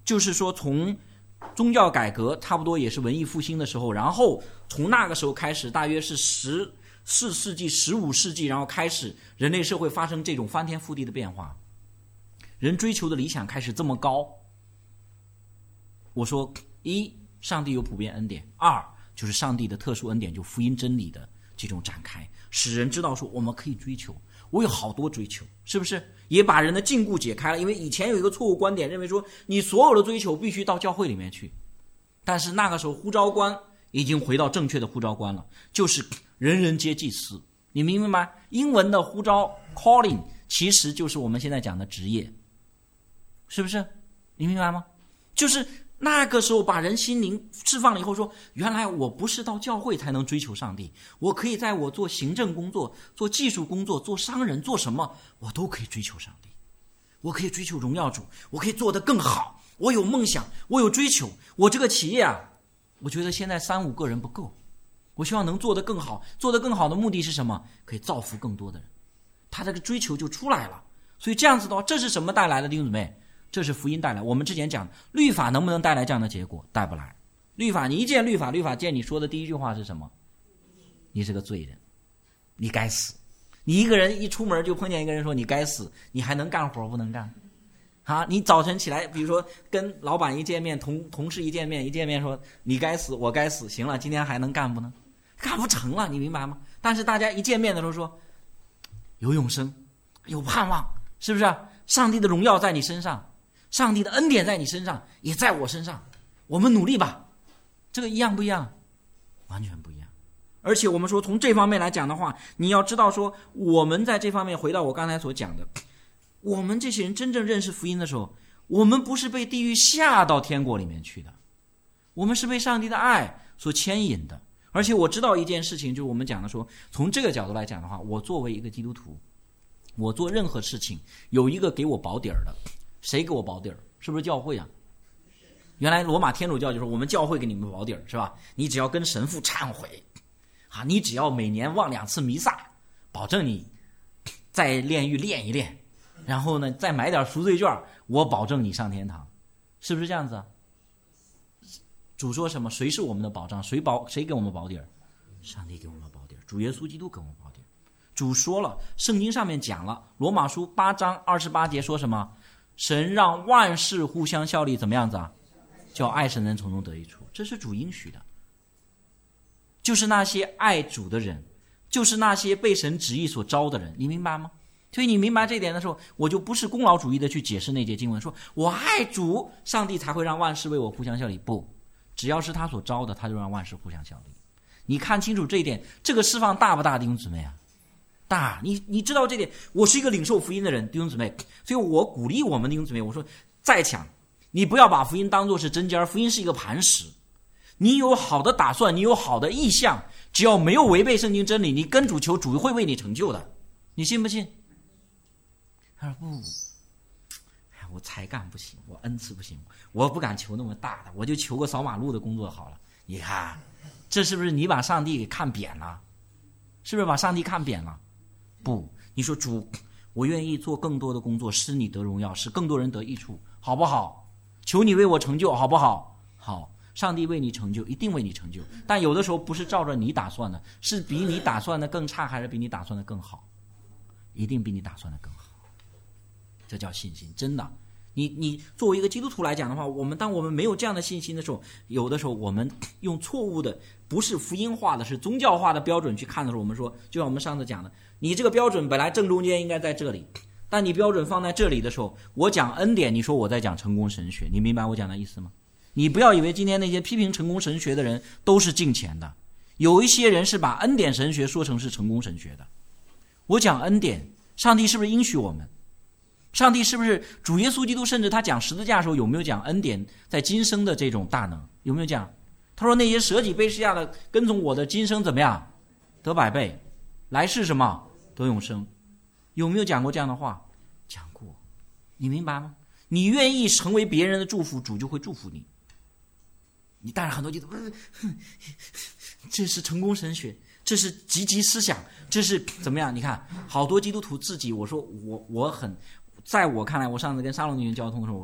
就是说从宗教改革差不多也是文艺复兴的时候，然后从那个时候开始，大约是十四世纪、十五世纪，然后开始人类社会发生这种翻天覆地的变化，人追求的理想开始这么高。我说，一，上帝有普遍恩典；二，就是上帝的特殊恩典，就福音真理的这种展开，使人知道说我们可以追求。我有好多追求，是不是？也把人的禁锢解开了。因为以前有一个错误观点，认为说你所有的追求必须到教会里面去，但是那个时候呼召观已经回到正确的呼召观了，就是人人皆祭司。你明白吗？英文的呼召 calling 其实就是我们现在讲的职业，是不是？你明白吗？就是那个时候把人心灵释放了以后，说原来我不是到教会才能追求上帝，我可以在我做行政工作、做技术工作、做商人、做什么我都可以追求上帝，我可以追求荣耀主，我可以做得更好，我有梦想，我有追求。我这个企业啊，我觉得现在三五个人不够，我希望能做得更好。做得更好的目的是什么？可以造福更多的人，他这个追求就出来了。所以这样子的话，这是什么带来的？弟兄姊妹，这是福音带来。我们之前讲律法能不能带来这样的结果？带不来。律法，你一见律法，律法见你说的第一句话是什么？你是个罪人，你该死。你一个人一出门就碰见一个人说你该死，你还能干活不能干啊？你早晨起来，比如说跟老板一见面，同同事一见面，一见面说你该死，我该死，行了，今天还能干不能？干不成了，你明白吗？但是大家一见面的时候说有永生，有盼望，是不是？上帝的荣耀在你身上，上帝的恩典在你身上，也在我身上，我们努力吧。这个一样不一样？完全不一样。而且我们说从这方面来讲的话，你要知道说我们在这方面，回到我刚才所讲的，我们这些人真正认识福音的时候，我们不是被地狱下到天国里面去的，我们是被上帝的爱所牵引的。而且我知道一件事情，就是我们讲的说，从这个角度来讲的话，我作为一个基督徒，我做任何事情有一个给我保底儿的。谁给我保底儿？是不是教会啊？原来罗马天主教就说我们教会给你们保底儿，是吧？你只要跟神父忏悔啊，你只要每年望两次弥撒，保证你再炼狱练一练，然后呢再买点赎罪券，我保证你上天堂。是不是这样子啊？主说什么？谁是我们的保障？谁保？谁给我们保底儿？上帝给我们保底儿，主耶稣基督给我们保底儿。主说了，圣经上面讲了，罗马书八章二十八节说什么？神让万事互相效力，怎么样子啊？叫爱神人从中得益处，这是主应许的。就是那些爱主的人，就是那些被神旨意所招的人，你明白吗？所以你明白这一点的时候，我就不是功劳主义的去解释那节经文，说我爱主，上帝才会让万事为我互相效力。不，只要是他所招的，他就让万事互相效力。你看清楚这一点，这个释放大不大，弟兄姊妹啊？大，你你知道这点，我是一个领受福音的人，弟兄姊妹，所以我鼓励我们弟兄姊妹，我说再强，你不要把福音当作是针尖，福音是一个磐石。你有好的打算，你有好的意向，只要没有违背圣经真理，你跟主求，主会为你成就的。你信不信？他说不，哎，我才干不行，我恩赐不行，我不敢求那么大的，我就求个扫马路的工作好了。你看，这是不是你把上帝给看扁了？是不是把上帝看扁了？不，你说主，我愿意做更多的工作，使你得荣耀，使更多人得益处，好不好？求你为我成就，好不好？好，上帝为你成就，一定为你成就。但有的时候不是照着你打算的，是比你打算的更差，还是比你打算的更好？一定比你打算的更好。这叫信心，真的。你你作为一个基督徒来讲的话，我们当我们没有这样的信心的时候，有的时候我们用错误的，不是福音化的，是宗教化的标准去看的时候，我们说，就像我们上次讲的，你这个标准本来正中间应该在这里，但你标准放在这里的时候，我讲恩典，你说我在讲成功神学，你明白我讲的意思吗？你不要以为今天那些批评成功神学的人都是敬虔的，有一些人是把恩典神学说成是成功神学的。我讲恩典，上帝是不是应许我们？上帝是不是主耶稣基督，甚至他讲十字架的时候有没有讲恩典在今生的这种大能？有没有讲？他说那些舍己背十架的跟从我的，今生怎么样？得百倍，来世什么？得永生。有没有讲过这样的话？讲过。你明白吗？你愿意成为别人的祝福，主就会祝福你。你当然很多基督徒，这是成功神学，这是积极思想，这是怎么样？你看好多基督徒自己，我说我我很。在我看来，我上次跟沙龙女人交通的时候，我说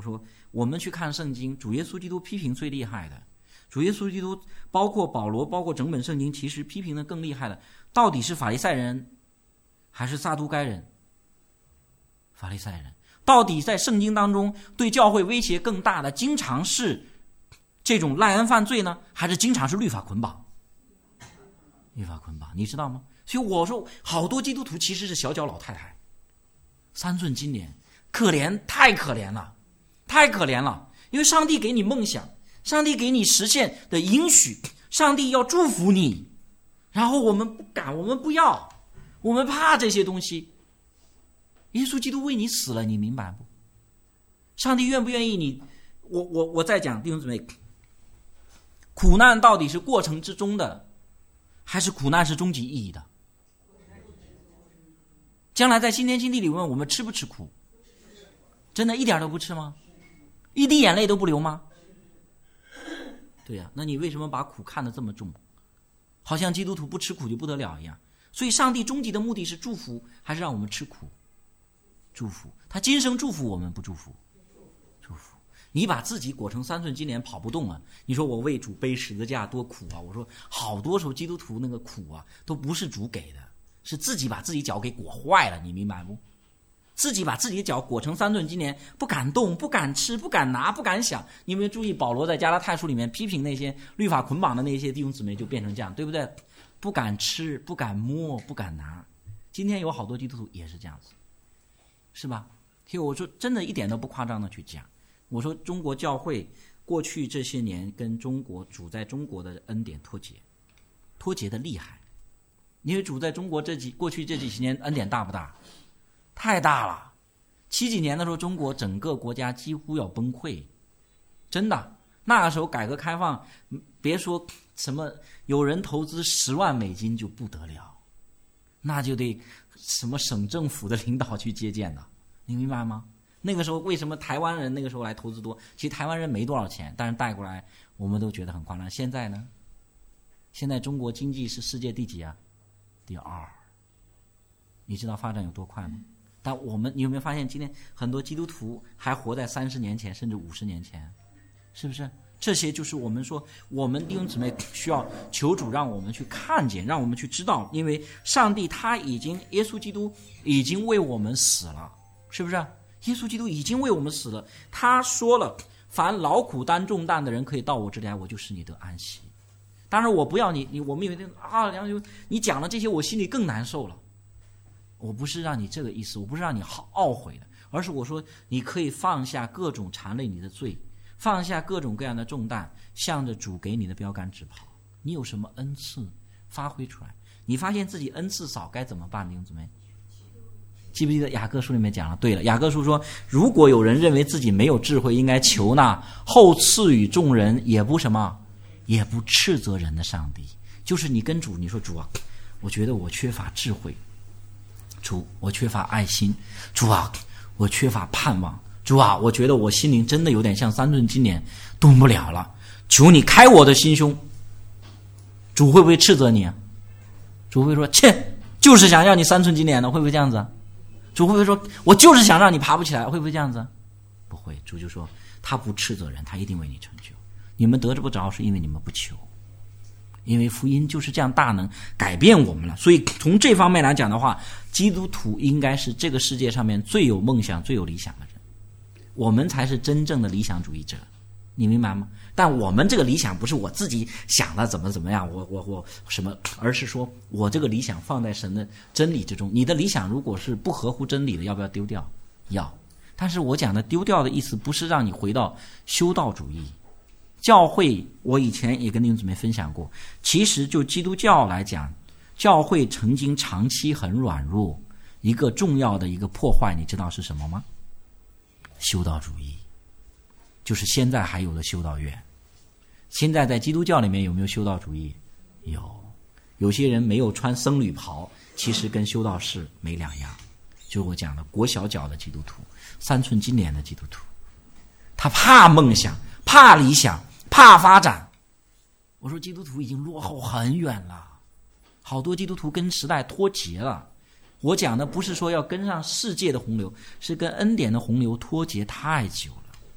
我们去看圣经，主耶稣基督批评最厉害的，主耶稣基督包括保罗，包括整本圣经，其实批评的更厉害的，到底是法利赛人还是撒都该人？法利赛人。到底在圣经当中对教会威胁更大的，经常是这种赖恩犯罪呢，还是经常是律法捆绑？律法捆绑，你知道吗？所以我说，好多基督徒其实是小脚老太太，三寸金莲，可怜，太可怜了，太可怜了。因为上帝给你梦想，上帝给你实现的应许，上帝要祝福你，然后我们不敢，我们不要，我们怕这些东西。耶稣基督为你死了，你明白不？上帝愿不愿意你？我我我再讲，弟兄姊妹，苦难到底是过程之中的，还是苦难是终极意义的？将来在新天新地里问我们吃不吃苦？真的一点都不吃吗？一滴眼泪都不流吗？对呀、啊，那你为什么把苦看得这么重？好像基督徒不吃苦就不得了一样。所以上帝终极的目的是祝福，还是让我们吃苦？祝福。他今生祝福我们，不祝福？祝福。你把自己裹成三寸金莲跑不动了，你说我为主背十字架多苦啊！我说好多时候基督徒那个苦啊，都不是主给的，是自己把自己脚给裹坏了，你明白不？自己把自己的脚裹成三寸金莲，不敢动，不敢吃，不敢拿，不敢想。你有没有注意保罗在加拉太书里面批评那些律法捆绑的那些弟兄姊妹，就变成这样，对不对？不敢吃，不敢摸，不敢拿。今天有好多基督徒也是这样子，是吧？所以我说真的一点都不夸张的去讲，我说中国教会过去这些年跟中国主在中国的恩典脱节，脱节的厉害。因为主在中国这几过去这几十年恩典大不大？太大了。七几年的时候，中国整个国家几乎要崩溃，真的。那个时候改革开放，别说什么有人投资十万美金就不得了，那就得什么省政府的领导去接见的，你明白吗？那个时候为什么台湾人那个时候来投资多？其实台湾人没多少钱，但是带过来我们都觉得很夸张。现在呢？现在中国经济是世界第几啊？第二。你知道发展有多快吗？但我们，你有没有发现今天很多基督徒还活在三十年前甚至五十年前？是不是？这些就是我们说我们弟兄姊妹需要求主让我们去看见，让我们去知道，因为上帝他已经，耶稣基督已经为我们死了，是不是？耶稣基督已经为我们死了，他说了，凡劳苦担重担的人可以到我这里来，我就使你得安息。当然我不要你你我们有一天啊，然后你讲了这些我心里更难受了。我不是让你这个意思，我不是让你懊悔的，而是我说你可以放下各种缠累你的罪，放下各种各样的重担，向着主给你的标杆直跑。你有什么恩赐发挥出来？你发现自己恩赐少该怎么办？弟兄姊妹，记不记得雅各书里面讲了？对了，雅各书说，如果有人认为自己没有智慧，应该求那后赐予众人，也不什么，也不斥责人的上帝。就是你跟主，你说主啊，我觉得我缺乏智慧，主，我缺乏爱心，主啊，我缺乏盼望，主啊，我觉得我心灵真的有点像三寸金莲，动不了了，求你开我的心胸。主会不会斥责你啊？主会不会说，切，就是想让你三寸金莲的，会不会这样子啊？主会不会说，我就是想让你爬不起来，会不会这样子啊？不会。主就说，他不斥责人，他一定为你成就。你们得着不着，是因为你们不求。因为福音就是这样大能改变我们了，所以从这方面来讲的话，基督徒应该是这个世界上面最有梦想最有理想的人，我们才是真正的理想主义者，你明白吗？但我们这个理想不是我自己想的怎么怎么样，我我我什么，而是说我这个理想放在神的真理之中。你的理想如果是不合乎真理的，要不要丢掉？要。但是我讲的丢掉的意思不是让你回到修道主义。教会，我以前也跟弟兄姊妹分享过，其实就基督教来讲，教会曾经长期很软弱，一个重要的一个破坏，你知道是什么吗？修道主义，就是现在还有的修道院。现在在基督教里面有没有修道主义？有，有些人没有穿僧侣袍，其实跟修道士没两样。就是我讲的裹小脚的基督徒，三寸金莲的基督徒，他怕梦想，怕理想，怕发展。我说基督徒已经落后很远了，好多基督徒跟时代脱节了。我讲的不是说要跟上世界的洪流，是跟恩典的洪流脱节太久了。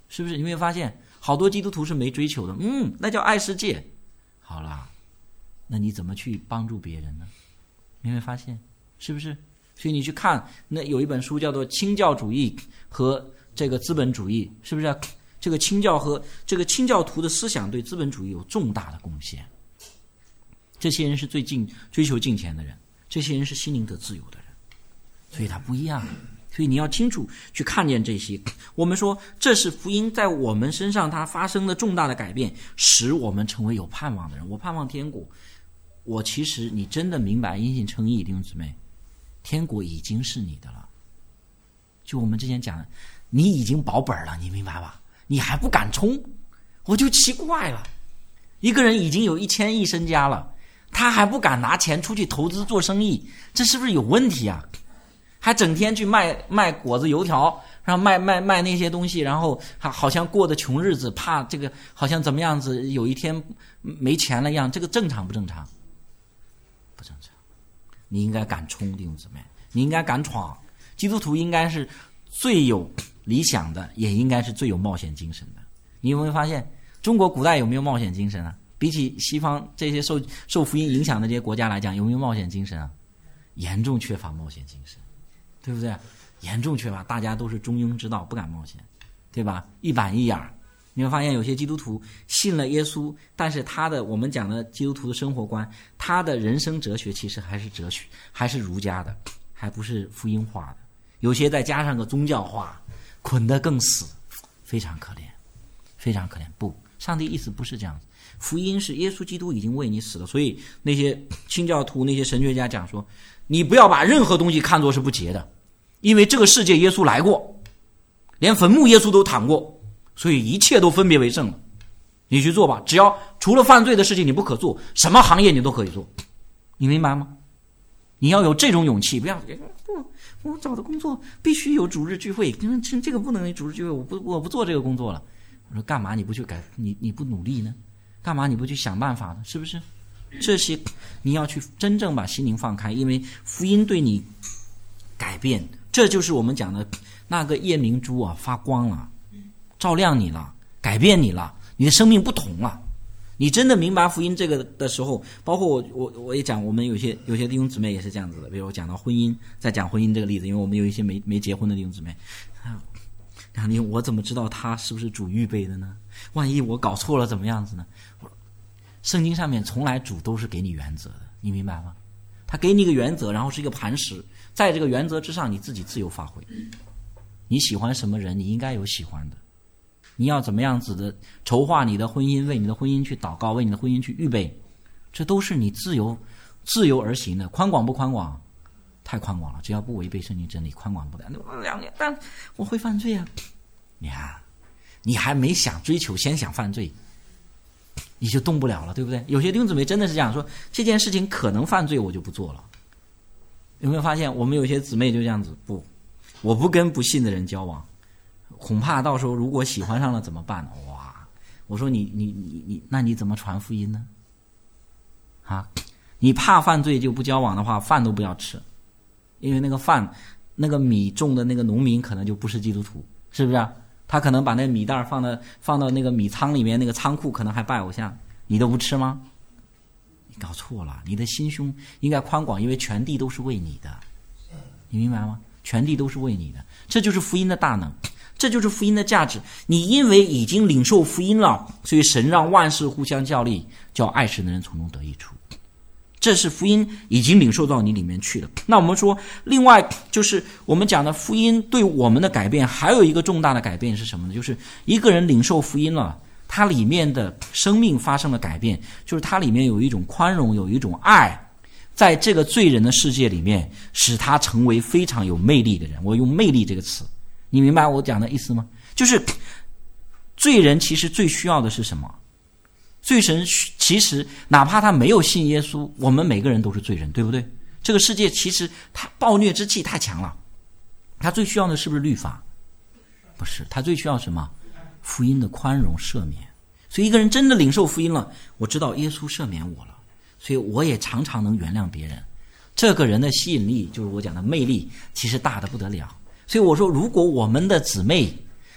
是不是？你会发现好多基督徒是没追求的，嗯，那叫爱世界。好啦，那你怎么去帮助别人呢？你会发现，是不是？所以你去看，那有一本书叫做《清教主义和这个资本主义》，是不是？这个清教和这个清教徒的思想对资本主义有重大的贡献。这些人是最近追求金钱的人，这些人是心灵得自由的人，所以他不一样。所以你要清楚去看见这些。我们说这是福音在我们身上它发生了重大的改变，使我们成为有盼望的人。我盼望天国，我其实你真的明白因信称义，弟兄姊妹，天国已经是你的了。就我们之前讲的，你已经保本了，你明白吧？你还不敢冲，我就奇怪了。一个人已经有一千亿身家了，他还不敢拿钱出去投资做生意，这是不是有问题啊？还整天去卖卖果子油条，然后卖卖卖那些东西，然后好像过的穷日子，怕这个好像怎么样子，有一天没钱了一样，这个正常不正常？不正常。你应该敢冲，弟兄姊妹，你应该敢闯。基督徒应该是最有理想的，也应该是最有冒险精神的。你有没有发现，中国古代有没有冒险精神啊？比起西方这些受受福音影响的这些国家来讲，有没有冒险精神啊？严重缺乏冒险精神。对不对？严重缺乏，大家都是中庸之道，不敢冒险，对吧？一板一眼。你会发现有些基督徒信了耶稣，但是他的我们讲的基督徒的生活观，他的人生哲学其实还是哲学，还是儒家的，还不是福音化的。有些再加上个宗教化，捆得更死，非常可怜，非常可怜。不，上帝意思不是这样子。福音是耶稣基督已经为你死了，所以那些清教徒、那些神学家讲说，你不要把任何东西看作是不洁的。因为这个世界耶稣来过，连坟墓耶稣都躺过，所以一切都分别为圣了。你去做吧，只要除了犯罪的事情你不可做，什么行业你都可以做。你明白吗？你要有这种勇气，不要不我找的工作必须有主日聚会，这个不能有主日聚会，我不我不做这个工作了。我说干嘛你不去改，你你不努力呢？干嘛你不去想办法呢？是不是？这些你要去真正把心灵放开，因为福音对你改变。这就是我们讲的那个夜明珠啊，发光了，照亮你了，改变你了，你的生命不同了。你真的明白福音这个的时候，包括我我我也讲，我们有些有些弟兄姊妹也是这样子的。比如我讲到婚姻，在讲婚姻这个例子，因为我们有一些没没结婚的弟兄姊妹，啊，然后你我怎么知道他是不是主预备的呢？万一我搞错了怎么样子呢？圣经上面从来主都是给你原则的，你明白吗？他给你一个原则，然后是一个磐石，在这个原则之上你自己自由发挥。你喜欢什么人，你应该有喜欢的。你要怎么样子的筹划你的婚姻，为你的婚姻去祷告，为你的婚姻去预备，这都是你自由自由而行的。宽广不宽广？太宽广了，只要不违背圣经真理，宽广不了。两年，但我会犯罪啊！你看，你还没想追求，先想犯罪，你就动不了了，对不对？有些弟兄姊妹真的是这样说，这件事情可能犯罪，我就不做了。有没有发现我们有些姊妹就这样子，不，我不跟不信的人交往，恐怕到时候如果喜欢上了怎么办？哇！我说你你你你，那你怎么传福音呢？啊，你怕犯罪就不交往的话，饭都不要吃，因为那个饭那个米种的那个农民可能就不是基督徒，是不是啊？他可能把那米袋放到放到那个米仓里面，那个仓库可能还拜偶像，你都不吃吗？你搞错了，你的心胸应该宽广，因为全地都是为你的，你明白吗？全地都是为你的，这就是福音的大能，这就是福音的价值。你因为已经领受福音了，所以神让万事互相效力，叫爱神的人从中得益处。这是福音已经领受到你里面去了。那我们说，另外就是我们讲的福音对我们的改变，还有一个重大的改变是什么呢？就是一个人领受福音了，他里面的生命发生了改变，就是他里面有一种宽容，有一种爱，在这个罪人的世界里面，使他成为非常有魅力的人。我用魅力这个词，你明白我讲的意思吗？就是罪人其实最需要的是什么？罪神其实哪怕他没有信耶稣，我们每个人都是罪人，对不对？这个世界其实他暴虐之气太强了，他最需要的是不是律法？不是，他最需要什么？福音的宽容赦免。所以一个人真的领受福音了，我知道耶稣赦免我了，所以我也常常能原谅别人。这个人的吸引力，就是我讲的魅力，其实大得不得了。所以我说，如果我们的姊妹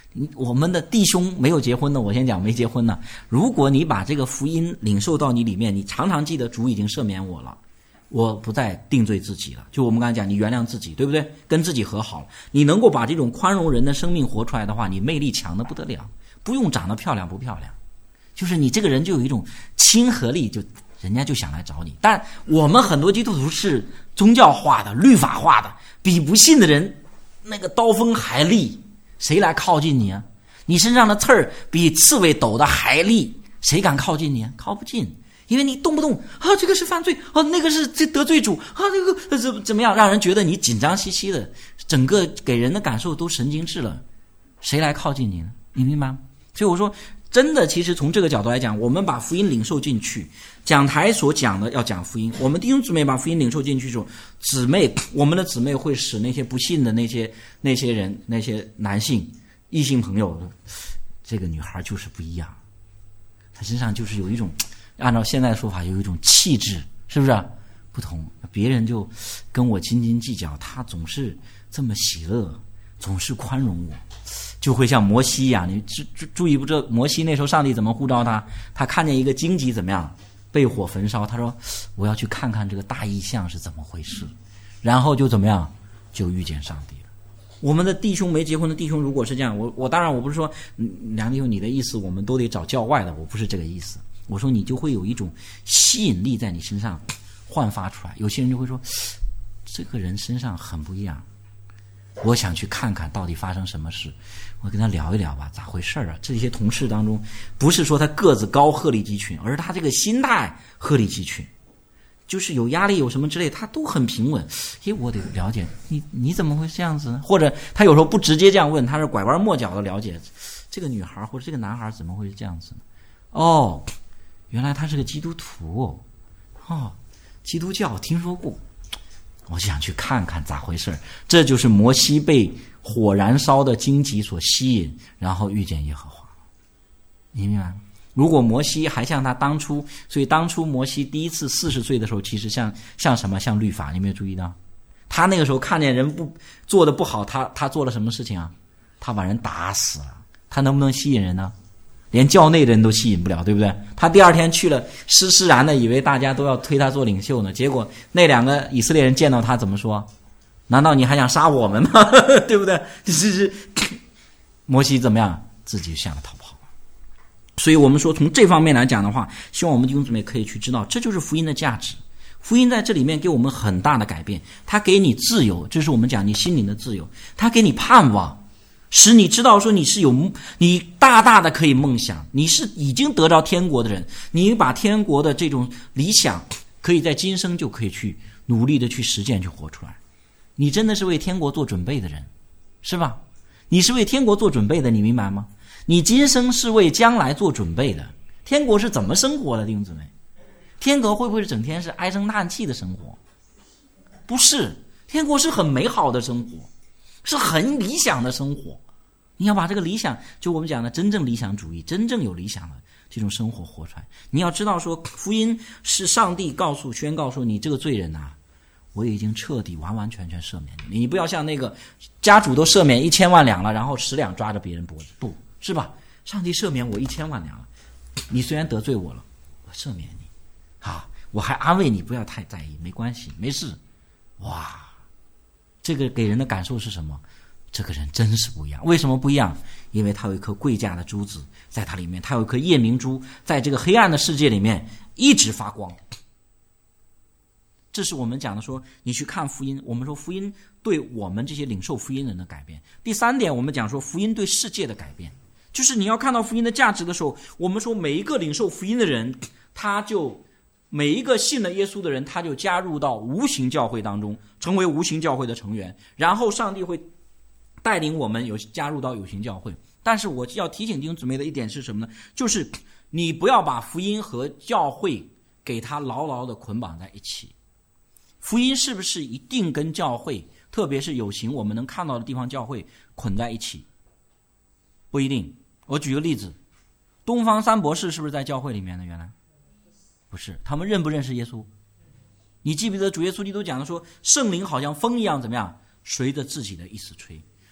我们的弟兄没有结婚的，我先讲没结婚的。如果你把这个福音领受到你里面，你常常记得主已经赦免我了，我不再定罪自己了。就我们刚才讲，你原谅自己，对不对？跟自己和好了。你能够把这种宽容人的生命活出来的话，你魅力强得不得了，不用长得漂亮不漂亮，就是你这个人就有一种亲和力，就人家就想来找你。但我们很多基督徒是宗教化的、律法化的，比不信的人那个刀锋还利，谁来靠近你啊？你身上的刺儿比刺猬抖的还利，谁敢靠近你啊？靠不近，因为你动不动啊，这个是犯罪啊，那个是这得罪主啊，那个怎怎么样，让人觉得你紧张兮兮的，整个给人的感受都神经质了，谁来靠近你呢？你明白吗？所以我说，真的，其实从这个角度来讲，我们把福音领受进去，讲台所讲的要讲福音，我们弟兄姊妹把福音领受进去之后，姊妹，我们的姊妹会使那些不信的那些那些人，那些男性异性朋友，这个女孩就是不一样，她身上就是有一种，按照现在的说法，有一种气质，是不是、啊、不同？别人就跟我斤斤计较，她总是这么喜乐，总是宽容我。就会像摩西一样，你注注注意不？这摩西那时候上帝怎么呼召他？他看见一个荆棘怎么样被火焚烧，他说我要去看看这个大异象是怎么回事，然后就怎么样就遇见上帝了。我们的弟兄没结婚的弟兄，如果是这样，我我当然我不是说梁弟兄你的意思我们都得找教外的，我不是这个意思。我说你就会有一种吸引力在你身上焕发出来，有些人就会说这个人身上很不一样，我想去看看到底发生什么事，我跟他聊一聊吧，咋回事啊？这些同事当中，不是说他个子高鹤立鸡群，而是他这个心态鹤立鸡群，就是有压力有什么之类，他都很平稳。诶，我得了解你，你怎么会这样子呢？或者他有时候不直接这样问，他是拐弯抹角的了解这个女孩或者这个男孩怎么会这样子呢？哦，原来他是个基督徒哦，基督教听说过。我就想去看看咋回事，这就是摩西被火燃烧的荆棘所吸引，然后遇见耶和华。你明白吗？如果摩西还像他当初，所以当初摩西第一次四十岁的时候，其实像像什么？像律法，你有没有注意到？他那个时候看见人不做的不好，他他做了什么事情啊？他把人打死了。他能不能吸引人呢？连教内的人都吸引不了，对不对？他第二天去了，施施然的以为大家都要推他做领袖呢，结果那两个以色列人见到他怎么说？难道你还想杀我们吗？对不对？这是摩西怎么样？自己向了逃跑。所以我们说从这方面来讲的话，希望我们弟兄姊妹可以去知道，这就是福音的价值。福音在这里面给我们很大的改变，它给你自由，这是我们讲你心灵的自由，它给你盼望，使你知道说你是有你大大的可以梦想，你是已经得到天国的人，你把天国的这种理想可以在今生就可以去努力的去实践去活出来。你真的是为天国做准备的人，是吧？你是为天国做准备的，你明白吗？你今生是为将来做准备的。天国是怎么生活的，弟兄姊妹？天国会不会是整天是唉声叹气的生活？不是，天国是很美好的生活，是很理想的生活。你要把这个理想，就我们讲的真正理想主义，真正有理想的这种生活活出来。你要知道说，福音是上帝告诉宣告说，你这个罪人啊，我已经彻底完完全全赦免你。你不要像那个家主都赦免一千万两了，然后十两抓着别人脖子，不是吧？上帝赦免我一千万两了，你虽然得罪我了，我赦免你啊，我还安慰你不要太在意，没关系，没事。哇，这个给人的感受是什么？这个人真是不一样。为什么不一样？因为他有一颗贵价的珠子在他里面，他有一颗夜明珠在这个黑暗的世界里面一直发光。这是我们讲的说，你去看福音，我们说福音对我们这些领受福音人的改变。第三点，我们讲说福音对世界的改变，就是你要看到福音的价值的时候，我们说每一个领受福音的人，他就每一个信了耶稣的人，他就加入到无形教会当中，成为无形教会的成员，然后上帝会带领我们有加入到有形教会。但是我要提醒弟兄姊妹的一点是什么呢？就是你不要把福音和教会给它牢牢的捆绑在一起。福音是不是一定跟教会，特别是有形我们能看到的地方教会捆在一起？不一定。我举个例子，东方三博士是不是在教会里面的？原来不是。他们认不认识耶稣？你记不记得主耶稣基督讲的说，圣灵好像风一样怎么样，随着自己的意思吹。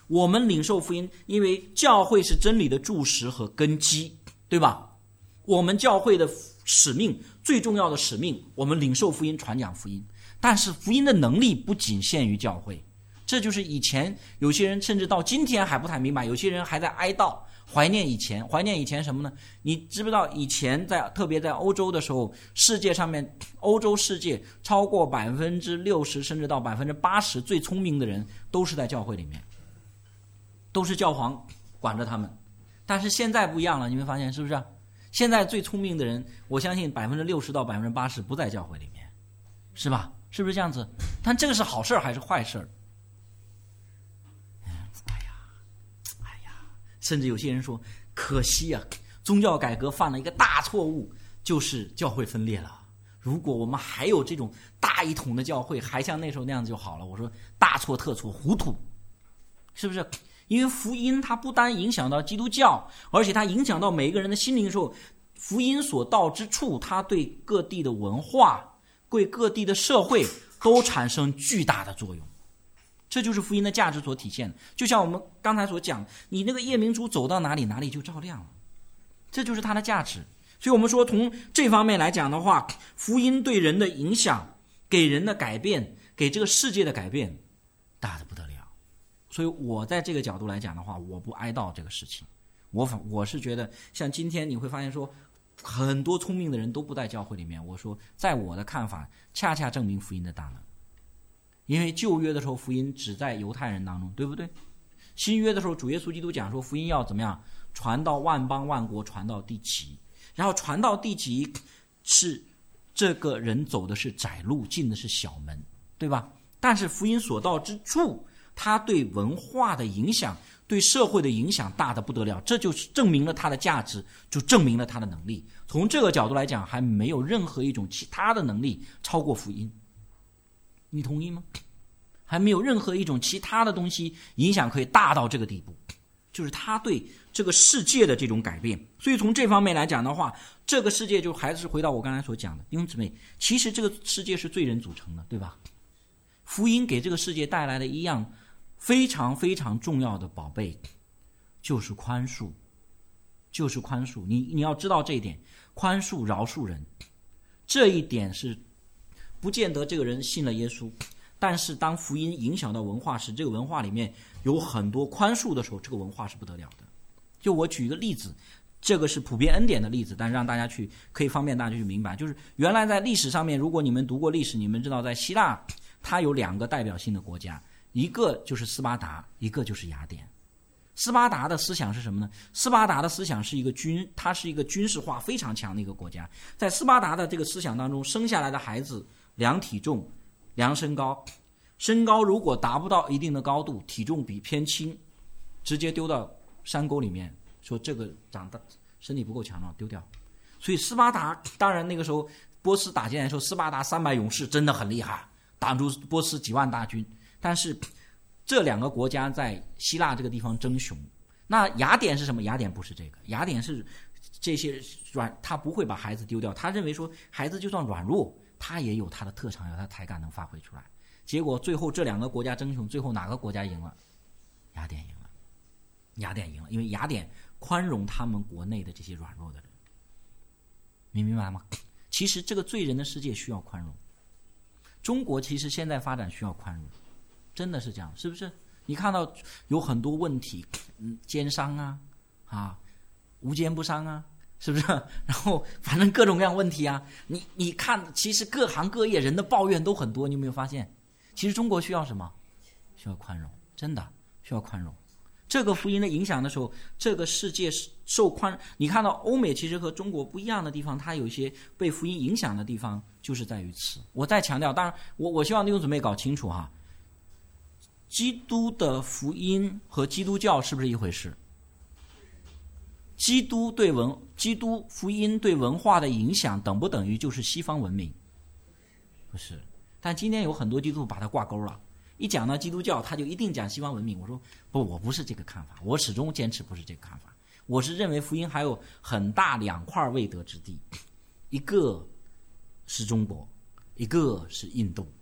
我们领受福音，因为教会是真理的柱石和根基，对吧？我们教会的使命，最重要的使命，我们领受福音，传讲福音。但是福音的能力不仅限于教会，这就是以前有些人甚至到今天还不太明白，有些人还在哀悼怀念以前。怀念以前什么呢？你知不知道以前在特别在欧洲的时候，世界上面欧洲世界超过百分之六十甚至到百分之八十最聪明的人都是在教会里面，都是教皇管着他们。但是现在不一样了，你会发现是不是？现在最聪明的人，我相信百分之六十到百分之八十不在教会里面，是吧？是不是这样子？但这个是好事还是坏事？哎呀，哎呀，甚至有些人说，可惜啊，宗教改革犯了一个大错误，就是教会分裂了。如果我们还有这种大一统的教会，还像那时候那样子就好了。我说大错特错，糊涂，是不是？因为福音它不单影响到基督教，而且它影响到每一个人的心灵的时候，福音所到之处，它对各地的文化、对各地的社会都产生巨大的作用。这就是福音的价值所体现的。就像我们刚才所讲，你那个夜明珠走到哪里，哪里就照亮了，这就是它的价值。所以我们说，从这方面来讲的话，福音对人的影响，给人的改变，给这个世界的改变，大得不得了。所以我在这个角度来讲的话，我不哀悼这个事情。我我是觉得，像今天你会发现说，很多聪明的人都不在教会里面。我说，在我的看法，恰恰证明福音的大能。因为旧约的时候，福音只在犹太人当中，对不对？新约的时候，主耶稣基督讲说，福音要怎么样传到万邦万国，传到地极。然后传到地极，是这个人走的是窄路，进的是小门，对吧？但是福音所到之处，它对文化的影响，对社会的影响大得不得了，这就证明了它的价值，就证明了它的能力。从这个角度来讲，还没有任何一种其他的能力超过福音，你同意吗？还没有任何一种其他的东西影响可以大到这个地步，就是它对这个世界的这种改变。所以从这方面来讲的话，这个世界就还是回到我刚才所讲的，弟兄姊妹，其实这个世界是罪人组成的，对吧？福音给这个世界带来的一样非常非常重要的宝贝，就是宽恕，就是宽恕。你你要知道这一点，宽恕饶恕人，这一点是不见得这个人信了耶稣，但是当福音影响到文化时，这个文化里面有很多宽恕的时候，这个文化是不得了的。就我举一个例子，这个是普遍恩典的例子，但是让大家去可以方便大家去明白，就是原来在历史上面，如果你们读过历史，你们知道在希腊它有两个代表性的国家，一个就是斯巴达，一个就是雅典。斯巴达的思想是什么呢？斯巴达的思想是一个军，它是一个军事化非常强的一个国家。在斯巴达的这个思想当中，生下来的孩子量体重、量身高，身高如果达不到一定的高度，体重比偏轻，直接丢到山沟里面，说这个长大身体不够强壮，丢掉。所以斯巴达，当然那个时候波斯打进来的时候，斯巴达三百勇士真的很厉害，打住波斯几万大军。但是这两个国家在希腊这个地方争雄。那雅典是什么？雅典不是这个，雅典是这些软，他不会把孩子丢掉，他认为说孩子就算软弱，他也有他的特长，有他的才干能发挥出来。结果最后这两个国家争雄，最后哪个国家赢了？雅典赢了，雅典赢了，因为雅典宽容他们国内的这些软弱的人，你明白吗？其实这个罪人的世界需要宽容，中国其实现在发展需要宽容，真的是这样，是不是？你看到有很多问题，嗯，奸商啊，啊，无奸不商啊，是不是？然后反正各种各样问题啊，你你看，其实各行各业人的抱怨都很多，你有没有发现？其实中国需要什么？需要宽容，真的需要宽容。这个福音的影响的时候，这个世界受宽，你看到欧美其实和中国不一样的地方，它有一些被福音影响的地方，就是在于此。我再强调，当然我我希望弟兄姊妹搞清楚哈，基督的福音和基督教是不是一回事？基督对文，基督福音对文化的影响等不等于就是西方文明？不是。但今天有很多基督徒把它挂钩了，一讲到基督教，他就一定讲西方文明。我说不，我不是这个看法，我始终坚持不是这个看法。我是认为福音还有很大两块未得之地，一个是中国，一个是印度。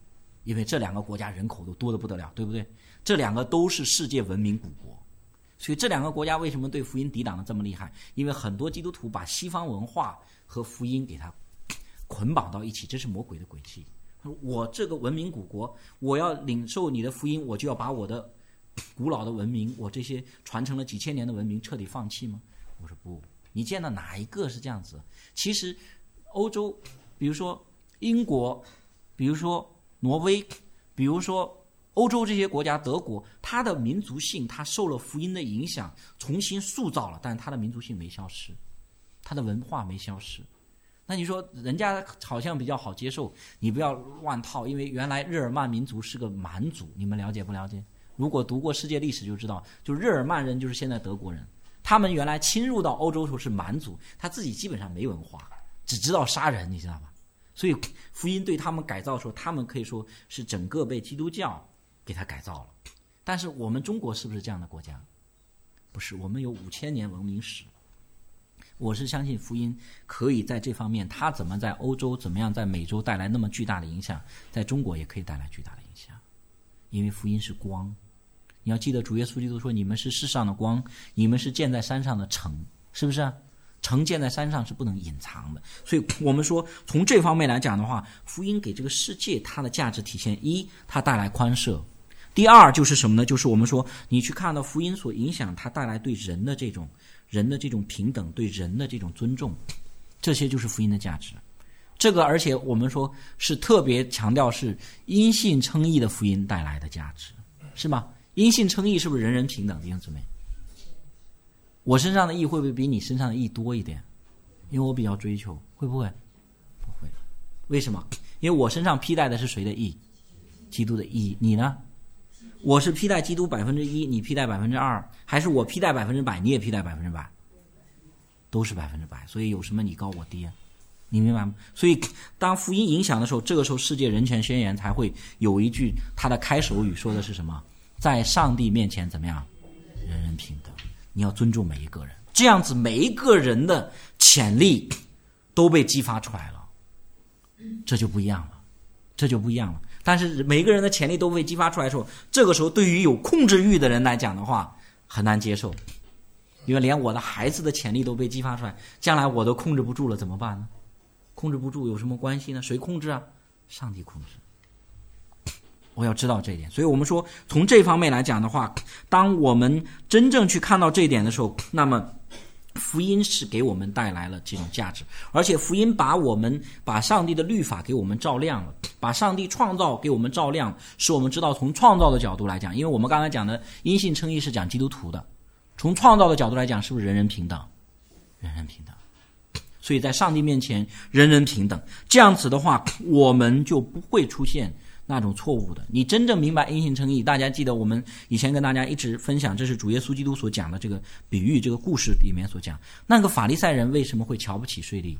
因为这两个国家人口都多得不得了，对不对？这两个都是世界文明古国，所以这两个国家为什么对福音抵挡的这么厉害？因为很多基督徒把西方文化和福音给它捆绑到一起，这是魔鬼的诡计。我这个文明古国，我要领受你的福音，我就要把我的古老的文明，我这些传承了几千年的文明彻底放弃吗？我说不，你见到哪一个是这样子？其实欧洲，比如说英国，比如说挪威，比如说欧洲这些国家，德国，它的民族性，它受了福音的影响，重新塑造了，但是它的民族性没消失，它的文化没消失。那你说人家好像比较好接受，你不要乱套，因为原来日耳曼民族是个蛮族，你们了解不了解？如果读过世界历史就知道，就日耳曼人就是现在德国人，他们原来侵入到欧洲的时候是蛮族，他自己基本上没文化，只知道杀人，你知道吧？所以福音对他们改造的时候，他们可以说是整个被基督教给他改造了。但是我们中国是不是这样的国家？不是，我们有五千年文明史。我是相信福音可以在这方面，它怎么在欧洲，怎么样在美洲带来那么巨大的影响，在中国也可以带来巨大的影响。因为福音是光，你要记得主耶稣基督说，你们是世上的光，你们是建在山上的城，是不是啊？城建在山上是不能隐藏的。所以我们说从这方面来讲的话，福音给这个世界它的价值体现，一，它带来宽赦，第二就是什么呢？就是我们说你去看到福音所影响它带来对人的这种人的这种平等，对人的这种尊重，这些就是福音的价值。这个而且我们说是特别强调是因信称义的福音带来的价值，是吗？因信称义是不是人人平等？弟兄姊妹，我身上的义会不会比你身上的义多一点？因为我比较追求，会不会？不会。为什么？因为我身上披戴的是谁的义？基督的义。你呢？我是披戴基督百分之一，你披戴百分之二，还是我披戴百分之百，你也披戴百分之百？都是百分之百。所以有什么你高我低啊？你明白吗？所以当福音影响的时候，这个时候世界人权宣言才会有一句它的开首语，说的是什么？在上帝面前怎么样？人人平等。你要尊重每一个人，这样子每一个人的潜力都被激发出来了，这就不一样了，这就不一样了。但是每个人的潜力都被激发出来的时候，这个时候对于有控制欲的人来讲的话很难接受，因为连我的孩子的潜力都被激发出来，将来我都控制不住了怎么办呢？控制不住有什么关系呢？谁控制啊？上帝控制。我要知道这一点，所以我们说从这方面来讲的话，当我们真正去看到这一点的时候，那么福音是给我们带来了这种价值，而且福音把我们把上帝的律法给我们照亮了，把上帝创造给我们照亮，使我们知道从创造的角度来讲，因为我们刚才讲的因信称义是讲基督徒的，从创造的角度来讲是不是人人平等？人人平等。所以在上帝面前人人平等，这样子的话我们就不会出现那种错误的。你真正明白因信称义，大家记得我们以前跟大家一直分享，这是主耶稣基督所讲的这个比喻，这个故事里面所讲，那个法利赛人为什么会瞧不起税吏？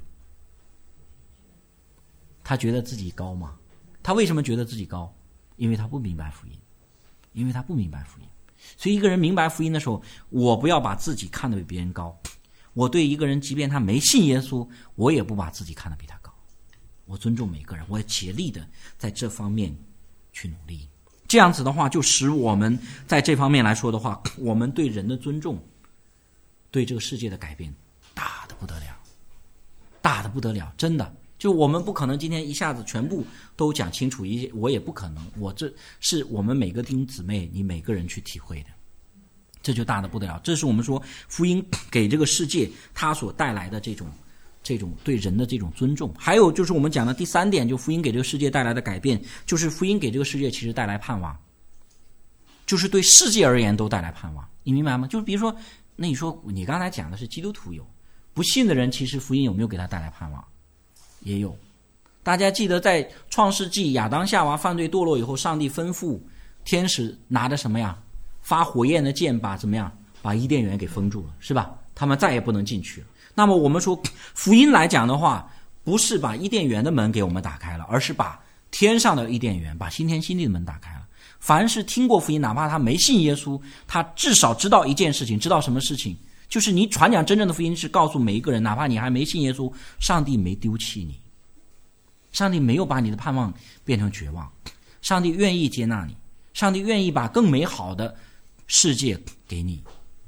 他觉得自己高吗？他为什么觉得自己高？因为他不明白福音，因为他不明白福音。所以一个人明白福音的时候，我不要把自己看得比别人高，我对一个人即便他没信耶稣，我也不把自己看得比他高，我尊重每个人，我也竭力的在这方面去努力。这样子的话就使我们在这方面来说的话，我们对人的尊重，对这个世界的改变大的不得了，大的不得了，真的。就我们不可能今天一下子全部都讲清楚，一我也不可能，我这是我们每个弟兄姊妹你每个人去体会的，这就大的不得了。这是我们说福音给这个世界它所带来的这种这种对人的这种尊重。还有就是我们讲的第三点，就福音给这个世界带来的改变，就是福音给这个世界其实带来盼望，就是对世界而言都带来盼望。你明白吗？就是比如说，那你说你刚才讲的是基督徒有，不信的人其实福音有没有给他带来盼望？也有。大家记得在创世纪亚当夏娃犯罪堕落以后，上帝吩咐天使拿着什么呀？发火焰的剑把怎么样？把伊甸园给封住了，是吧？他们再也不能进去了。那么我们说福音来讲的话，不是把伊甸园的门给我们打开了，而是把天上的伊甸园，把新天新地的门打开了。凡是听过福音，哪怕他没信耶稣，他至少知道一件事情，知道什么事情？就是你传讲真正的福音是告诉每一个人，哪怕你还没信耶稣，上帝没丢弃你，上帝没有把你的盼望变成绝望， 上帝愿意接纳你，上帝愿意把更美好的世界给你。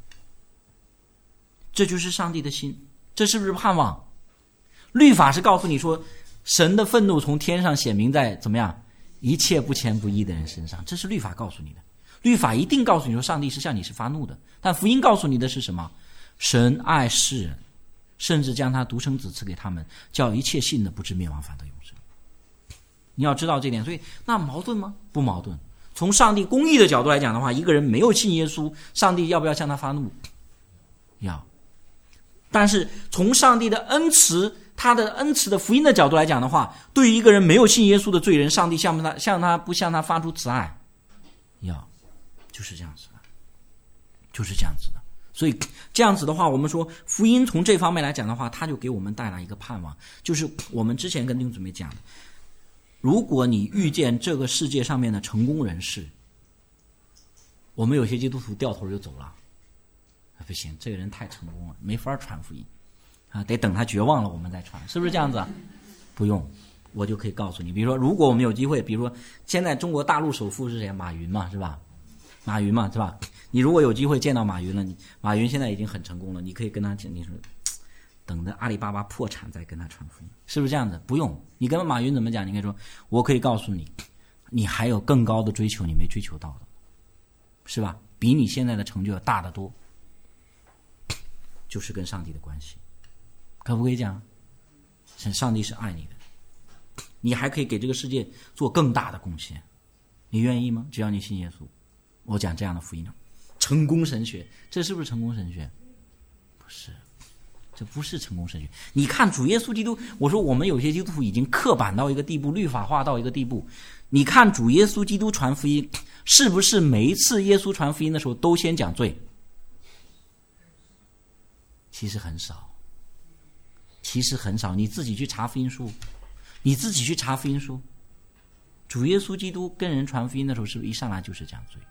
这就是上帝的心，这是不是盼望？律法是告诉你说，神的愤怒从天上显明在怎么样一切不虔不义的人身上，这是律法告诉你的。律法一定告诉你说上帝是向你是发怒的，但福音告诉你的是什么？神爱世人，甚至将他独生子赐给他们，叫一切信的不至灭亡，反得永生。你要知道这点，所以那矛盾吗？不矛盾。从上帝公义的角度来讲的话，一个人没有信耶稣，上帝要不要向他发怒？要。但是从上帝的恩慈，他的恩慈的福音的角度来讲的话，对于一个人没有信耶稣的罪人，上帝向他向他不向他发出慈爱？要。就是这样子的，就是这样子的。所以这样子的话，我们说福音从这方面来讲的话，它就给我们带来一个盼望，就是我们之前跟弟兄姊妹讲的，如果你遇见这个世界上面的成功人士，我们有些基督徒掉头就走了，不行，这个人太成功了，没法传福音啊，得等他绝望了我们再传，是不是这样子啊？不用，我就可以告诉你，比如说，如果我们有机会，比如说现在中国大陆首富是谁？马云嘛，是吧？马云嘛，是吧？你如果有机会见到马云了，你马云现在已经很成功了，你可以跟他讲，你说等着阿里巴巴破产再跟他传福音，是不是这样子？不用，你跟马云怎么讲？你可以说，我可以告诉你，你还有更高的追求你没追求到的，是吧？比你现在的成就要大得多，就是跟上帝的关系，可不可以讲？上帝是爱你的，你还可以给这个世界做更大的贡献，你愿意吗？只要你信耶稣。我讲这样的福音，成功神学，这是不是成功神学？不是，这不是成功神学。你看主耶稣基督，我说我们有些基督徒已经刻板到一个地步，律法化到一个地步。你看主耶稣基督传福音，是不是每一次耶稣传福音的时候都先讲罪？其实很少，其实很少。你自己去查福音书，你自己去查福音书，主耶稣基督跟人传福音的时候，是不是一上来就是讲罪？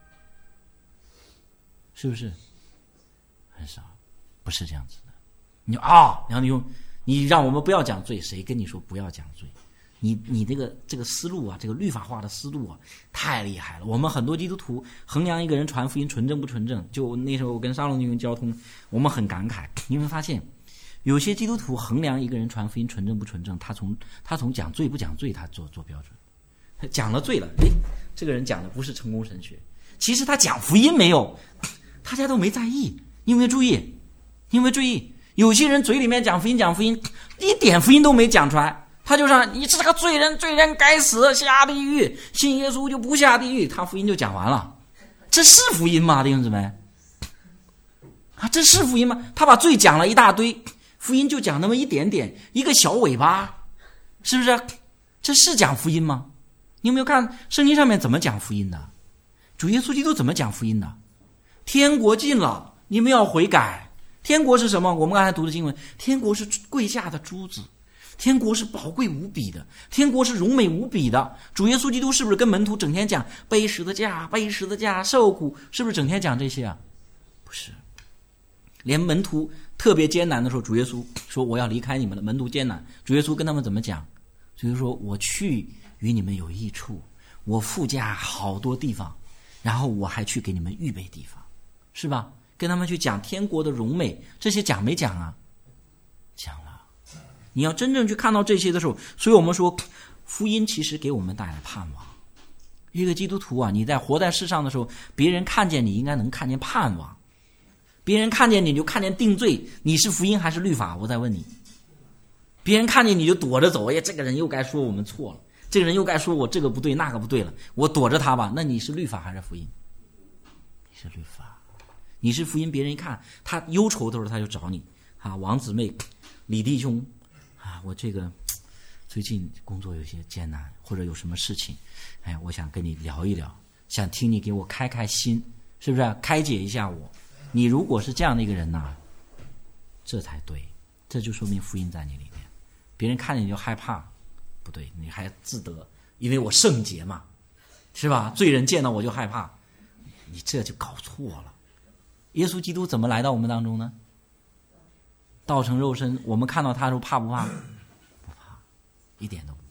是不是？很少，不是这样子的。你说啊，梁弟兄，你让我们不要讲罪，谁跟你说不要讲罪？你你这个这个思路啊，这个律法化的思路啊，太厉害了。我们很多基督徒衡量一个人传福音纯正不纯正，就那时候我跟沙龙弟兄交通，我们很感慨。你会发现，有些基督徒衡量一个人传福音纯正不纯正，他从他从讲罪不讲罪，他做做标准。他讲了罪了，诶，这个人讲的不是成功神学，其实他讲福音没有。大家都没在意，你有没有注意？你有没有注意？有些人嘴里面讲福音讲福音，一点福音都没讲出来，他就说你是个罪人，罪人该死，下地狱，信耶稣就不下地狱，他福音就讲完了。这是福音吗，弟兄姊妹？啊，这是福音吗？他把罪讲了一大堆，福音就讲那么一点点，一个小尾巴，是不是？这是讲福音吗？你有没有看圣经上面怎么讲福音的？主耶稣基督怎么讲福音的？天国近了，你们要悔改。天国是什么？我们刚才读的经文，天国是贵价的珠子，天国是宝贵无比的，天国是荣美无比的。主耶稣基督是不是跟门徒整天讲背十字架，背十字架，受苦，是不是整天讲这些啊？不是，连门徒特别艰难的时候，主耶稣说我要离开你们了，门徒艰难，主耶稣跟他们怎么讲？主耶稣说我去与你们有益处，我附加好多地方，然后我还去给你们预备地方，是吧？跟他们去讲天国的荣美，这些讲没讲啊？讲了。你要真正去看到这些的时候，所以我们说福音其实给我们带来盼望。一个基督徒啊，你在活在世上的时候，别人看见你应该能看见盼望，别人看见你就看见定罪，你是福音还是律法？我再问你，别人看见你就躲着走，哎，这个人又该说我们错了，这个人又该说我这个不对那个不对了，我躲着他吧，那你是律法还是福音？你是律法。你是福音，别人一看他忧愁的时候他就找你啊，王姊妹，李弟兄啊，我这个最近工作有些艰难，或者有什么事情，哎，我想跟你聊一聊，想听你给我开开心，是不是、啊、开解一下我？你如果是这样的一个人呐、啊，这才对，这就说明福音在你里面。别人看见你就害怕，不对，你还自得，因为我圣洁嘛，是吧？罪人见到我就害怕，你这就搞错了。耶稣基督怎么来到我们当中呢？道成肉身，我们看到他的时候怕不怕？不怕，一点都不怕。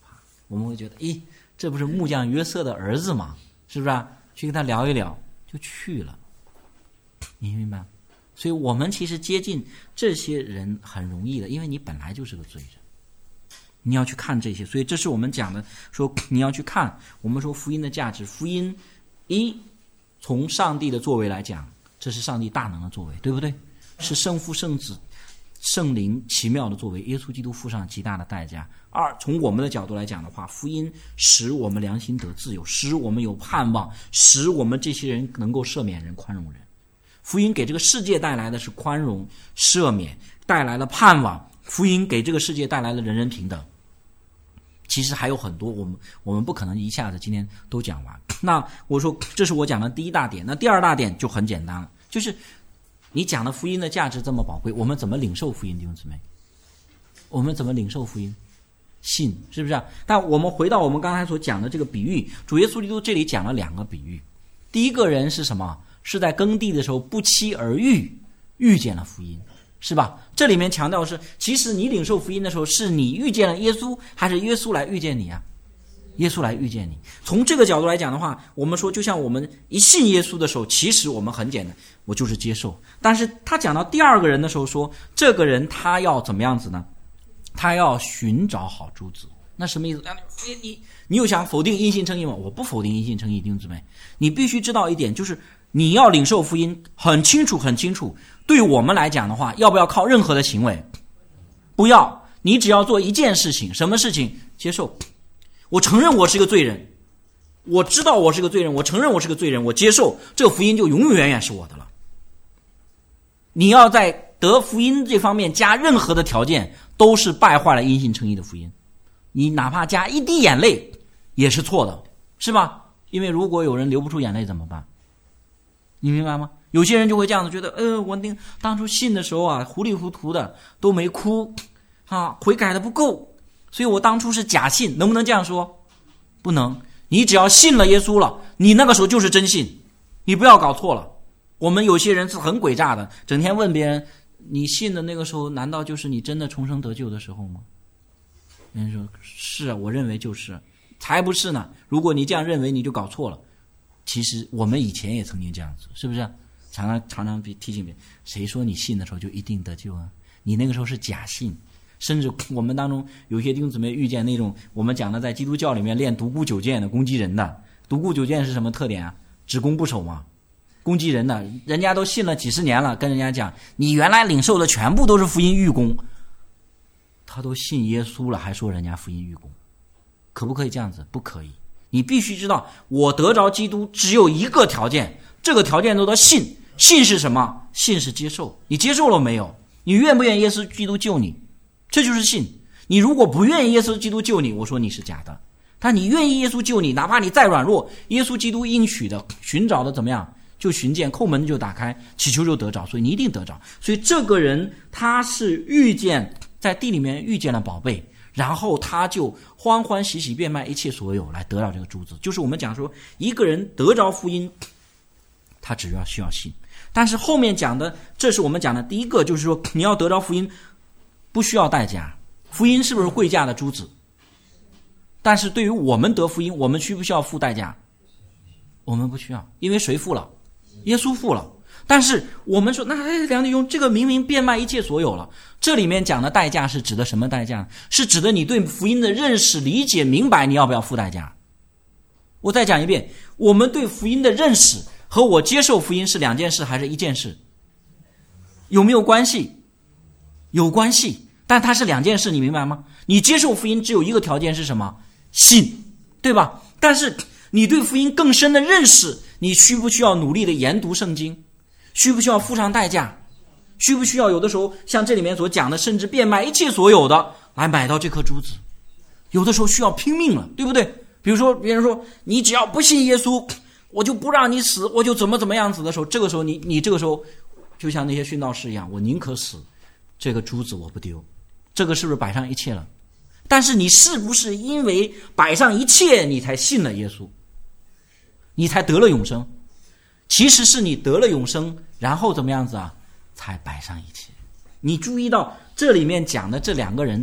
我们会觉得，咦，这不是木匠约瑟的儿子吗？是不是啊？去跟他聊一聊，就去了。你明白吗？所以我们其实接近这些人很容易的，因为你本来就是个罪人，你要去看这些。所以这是我们讲的，说你要去看，我们说福音的价值。福音一，从上帝的作为来讲，这是上帝大能的作为，对不对？是圣父圣子圣灵奇妙的作为，耶稣基督付上极大的代价。二，从我们的角度来讲的话，福音使我们良心得自由，使我们有盼望，使我们这些人能够赦免人、宽容人。福音给这个世界带来的是宽容、赦免，带来了盼望。福音给这个世界带来了人人平等。其实还有很多，我们我们不可能一下子今天都讲完。那我说这是我讲的第一大点。那第二大点就很简单了，就是你讲的福音的价值这么宝贵，我们怎么领受福音，弟兄姊妹？我们怎么领受福音？信，是不是啊？但我们回到我们刚才所讲的这个比喻，主耶稣基督这里讲了两个比喻。第一个人是什么？是在耕地的时候不期而遇，遇见了福音，是吧？这里面强调的是，其实你领受福音的时候，是你遇见了耶稣，还是耶稣来遇见你啊？耶稣来遇见你。从这个角度来讲的话，我们说就像我们一信耶稣的时候，其实我们很简单，我就是接受。但是他讲到第二个人的时候说，这个人他要怎么样子呢？他要寻找好珠子。那什么意思？你你你有想否定因信称义吗？我不否定因信称义，弟兄姊妹，你必须知道一点，就是你要领受福音，很清楚很清楚。对我们来讲的话，要不要靠任何的行为？不要，你只要做一件事情。什么事情？接受。我承认我是个罪人，我知道我是个罪人，我承认我是个罪人，我接受，这个福音就永永远远是我的了。你要在得福音这方面加任何的条件，都是败坏了因信称义的福音。你哪怕加一滴眼泪也是错的，是吧？因为如果有人流不出眼泪怎么办？你明白吗？有些人就会这样子觉得，呃，我那当初信的时候啊，糊里糊涂的都没哭啊，悔改的不够，所以我当初是假信。能不能这样说？不能。你只要信了耶稣了，你那个时候就是真信，你不要搞错了。我们有些人是很诡诈的，整天问别人，你信的那个时候难道就是你真的重生得救的时候吗？人家说是啊，我认为就是。才不是呢，如果你这样认为你就搞错了。其实我们以前也曾经这样子，是不是？常常常常提醒别人，谁说你信的时候就一定得救啊？你那个时候是假信。甚至我们当中有些弟兄姊妹遇见那种我们讲的在基督教里面练独孤九剑的攻击人的。独孤九剑是什么特点啊？只攻不守嘛。攻击人的，人家都信了几十年了，跟人家讲你原来领受的全部都是福音预功，他都信耶稣了还说人家福音预功，可不可以这样子？不可以。你必须知道，我得着基督只有一个条件，这个条件都叫信。信是什么？信是接受。你接受了没有？你愿不愿意耶稣基督救你？这就是信。你如果不愿意耶稣基督救你，我说你是假的。但你愿意耶稣救你，哪怕你再软弱，耶稣基督应许的，寻找的怎么样？就寻见，叩门就打开，祈求就得着，所以你一定得着。所以这个人他是遇见，在地里面遇见了宝贝，然后他就欢欢喜喜变卖一切所有来得到这个珠子。就是我们讲说，一个人得着福音，他只要需要信。但是后面讲的，这是我们讲的第一个，就是说你要得着福音不需要代价。福音是不是贵价的珠子？但是对于我们得福音，我们需不需要付代价？我们不需要。因为谁付了？耶稣付了。但是我们说，那梁弟兄，这个明明变卖一切所有了，这里面讲的代价是指的什么代价？是指的你对福音的认识、理解、明白，你要不要付代价？我再讲一遍，我们对福音的认识和我接受福音是两件事还是一件事？有没有关系？有关系，但它是两件事，你明白吗？你接受福音只有一个条件是什么？信，对吧？但是你对福音更深的认识，你需不需要努力的研读圣经？需不需要付上代价？需不需要有的时候像这里面所讲的，甚至变卖一切所有的来买到这颗珠子？有的时候需要拼命了，对不对？比如说别人说你只要不信耶稣，我就不让你死，我就怎么怎么样子的时候，这个时候你你这个时候就像那些殉道士一样，我宁可死，这个珠子我不丢。这个是不是摆上一切了？但是你是不是因为摆上一切你才信了耶稣，你才得了永生？其实是你得了永生，然后怎么样子啊？才摆上一切。你注意到这里面讲的这两个人，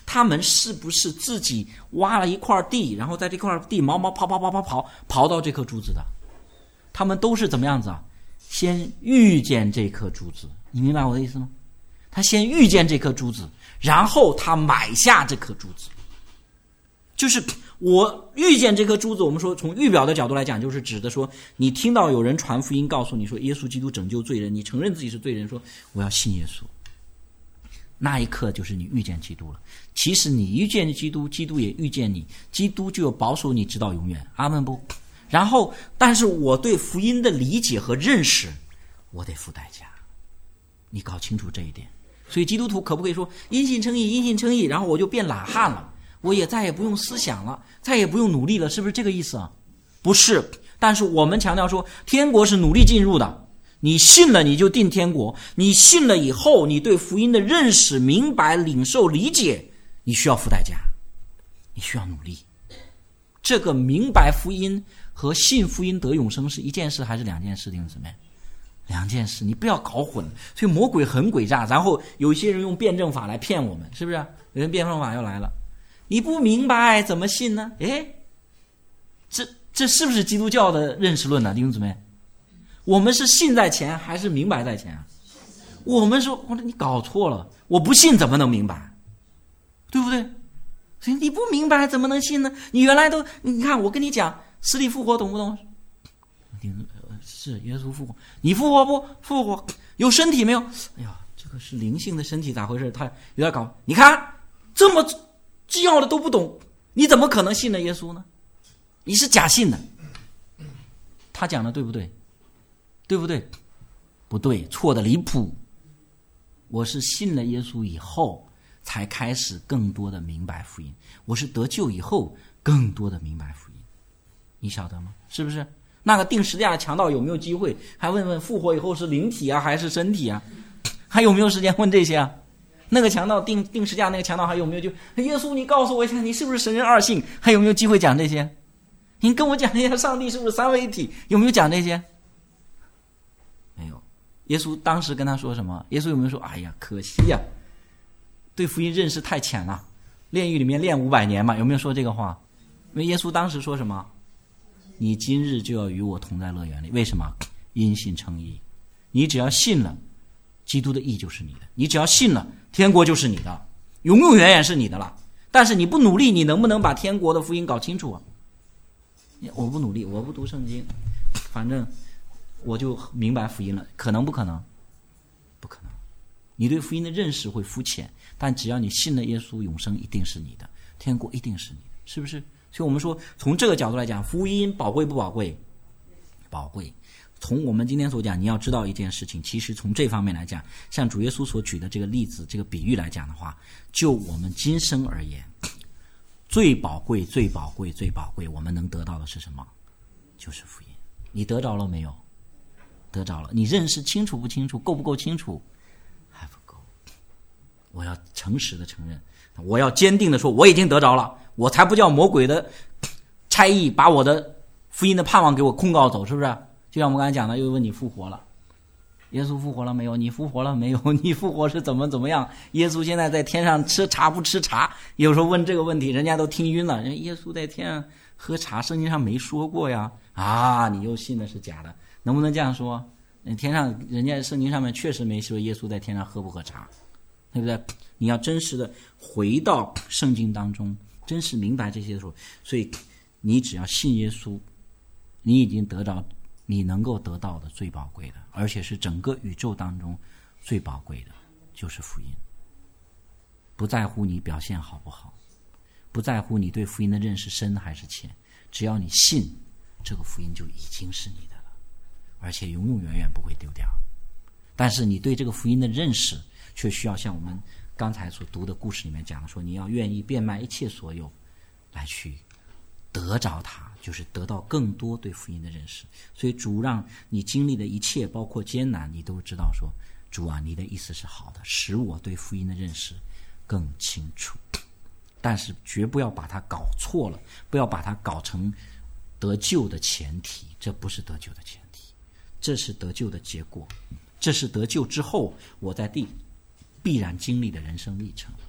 他们是不是自己挖了一块地，然后在这块地毛毛刨刨刨刨刨刨到这颗珠子的？他们都是怎么样子啊？先遇见这颗珠子，你明白我的意思吗？他先遇见这颗珠子，然后他买下这颗珠子。就是我遇见这颗珠子，我们说从预表的角度来讲，就是指的说，你听到有人传福音告诉你说耶稣基督拯救罪人，你承认自己是罪人，说我要信耶稣，那一刻就是你遇见基督了。其实你遇见基督，基督也遇见你，基督就有保守你直到永远，阿们不？然后但是我对福音的理解和认识，我得付代价，你搞清楚这一点。所以基督徒可不可以说因信称义，因信称义，然后我就变懒汉了，我也再也不用思想了，再也不用努力了，是不是这个意思啊？不是。但是我们强调说，天国是努力进入的，你信了你就进天国，你信了以后，你对福音的认识、明白、领受、理解，你需要付代价，你需要努力。这个明白福音和信福音得永生是一件事还是两件事？弟兄姊妹，两件事，你不要搞混。所以魔鬼很诡诈，然后有些人用辩证法来骗我们，是不是？有人辩证法又来了，你不明白怎么信呢？诶，这这是不是基督教的认识论呢？弟兄姊妹，我们是信在前还是明白在前啊？我们说，我说你搞错了，我不信怎么能明白，对不对？所以你不明白怎么能信呢？你原来都，你看我跟你讲死里复活，懂不懂？是耶稣复活，你复活不复活？有身体没有？哎呀，这个是灵性的身体咋回事？他有点搞，你看这么重要的都不懂，你怎么可能信了耶稣呢？你是假信的。他讲的对不对？对不对？不对，错的离谱。我是信了耶稣以后才开始更多的明白福音，我是得救以后更多的明白福音，你晓得吗？是不是？那个钉十字架的强盗有没有机会还问问复活以后是灵体啊还是身体啊？还有没有时间问这些啊？那个强盗钉钉十字架那个强盗还有没有就耶稣你告诉我一下，你是不是神人二性？还有没有机会讲这些？你跟我讲一下上帝是不是三位一体？有没有讲这些？没有。耶稣当时跟他说什么？耶稣有没有说哎呀可惜呀、啊，对福音认识太浅了，炼狱里面练五百年嘛？有没有说这个话？因为耶稣当时说什么？你今日就要与我同在乐园里。为什么？因信称义。你只要信了，基督的义就是你的，你只要信了，天国就是你的，永永远远是你的了。但是你不努力，你能不能把天国的福音搞清楚啊？我不努力，我不读圣经，反正我就明白福音了，可能不可能？不可能。你对福音的认识会肤浅，但只要你信了耶稣，永生一定是你的，天国一定是你的，是不是？所以我们说从这个角度来讲，福音宝贵不宝贵？宝贵。从我们今天所讲，你要知道一件事情，其实从这方面来讲，像主耶稣所举的这个例子这个比喻来讲的话，就我们今生而言，最宝贵最宝贵最宝贵我们能得到的是什么？就是福音。你得着了没有？得着了。你认识清楚不清楚？够不够清楚？还不够。我要诚实的承认，我要坚定的说我已经得着了，我才不叫魔鬼的差役把我的福音的盼望给我控告走，是不是？就像我们刚才讲的，又问你复活了，耶稣复活了没有？你复活了没有？你复活是怎么怎么样？耶稣现在在天上吃茶不吃茶？有时候问这个问题，人家都听晕了。人耶稣在天上喝茶，圣经上没说过呀。啊，你又信的是假的，能不能这样说？天上人家圣经上面确实没说耶稣在天上喝不喝茶，对不对？你要真实的回到圣经当中，真实明白这些的时候，所以你只要信耶稣，你已经得到你能够得到的最宝贵的，而且是整个宇宙当中最宝贵的，就是福音。不在乎你表现好不好，不在乎你对福音的认识深还是浅，只要你信，这个福音就已经是你的了，而且永永远远不会丢掉。但是你对这个福音的认识，却需要像我们刚才所读的故事里面讲的说，你要愿意变卖一切所有来去得着它，就是得到更多对福音的认识。所以主让你经历的一切包括艰难，你都知道说，主啊，你的意思是好的，使我对福音的认识更清楚。但是绝不要把它搞错了，不要把它搞成得救的前提，这不是得救的前提，这是得救的结果，这是得救之后我在地必然经历的人生历程。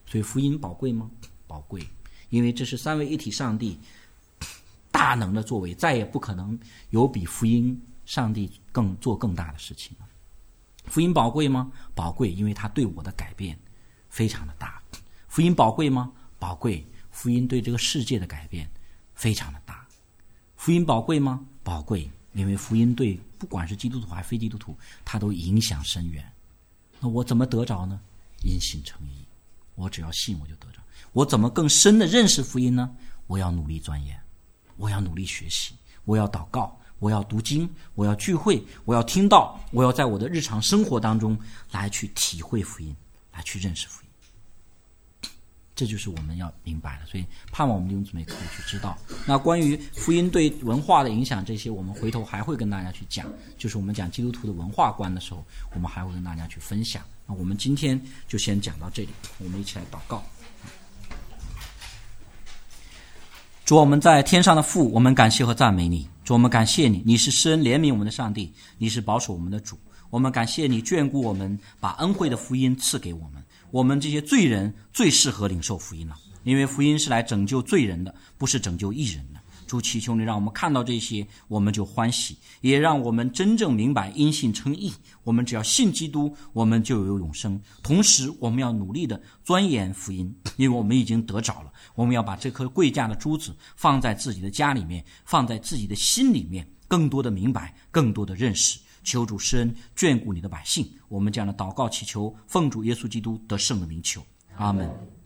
所以福音宝贵吗？宝贵，因为这是三位一体上帝大能的作为，再也不可能有比福音上帝更做更大的事情了。福音宝贵吗？宝贵，因为它对我的改变非常的大。福音宝贵吗？宝贵，福音对这个世界的改变非常的大。福音宝贵吗？宝贵，因为福音对不管是基督徒还是非基督徒，它都影响深远。那我怎么得着呢？因信称义，我只要信我就得着。我怎么更深的认识福音呢？我要努力钻研，我要努力学习，我要祷告，我要读经，我要聚会，我要听道，我要在我的日常生活当中来去体会福音，来去认识福音。这就是我们要明白的，所以盼望我们弟兄姊妹可以去知道。那关于福音对文化的影响，这些我们回头还会跟大家去讲，就是我们讲基督徒的文化观的时候，我们还会跟大家去分享。那我们今天就先讲到这里，我们一起来祷告。主，我们在天上的父，我们感谢和赞美你。主，我们感谢你，你是施恩怜悯我们的上帝，你是保守我们的主。我们感谢你眷顾我们，把恩惠的福音赐给我们。我们这些罪人最适合领受福音了，因为福音是来拯救罪人的，不是拯救义人的。主，祈求你让我们看到这些，我们就欢喜，也让我们真正明白因信称义。我们只要信基督，我们就有永生。同时我们要努力的钻研福音，因为我们已经得着了。我们要把这颗贵价的珠子放在自己的家里面，放在自己的心里面，更多的明白，更多的认识。求主施恩眷顾你的百姓，我们这样的祷告祈求，奉主耶稣基督得胜的名求，阿们。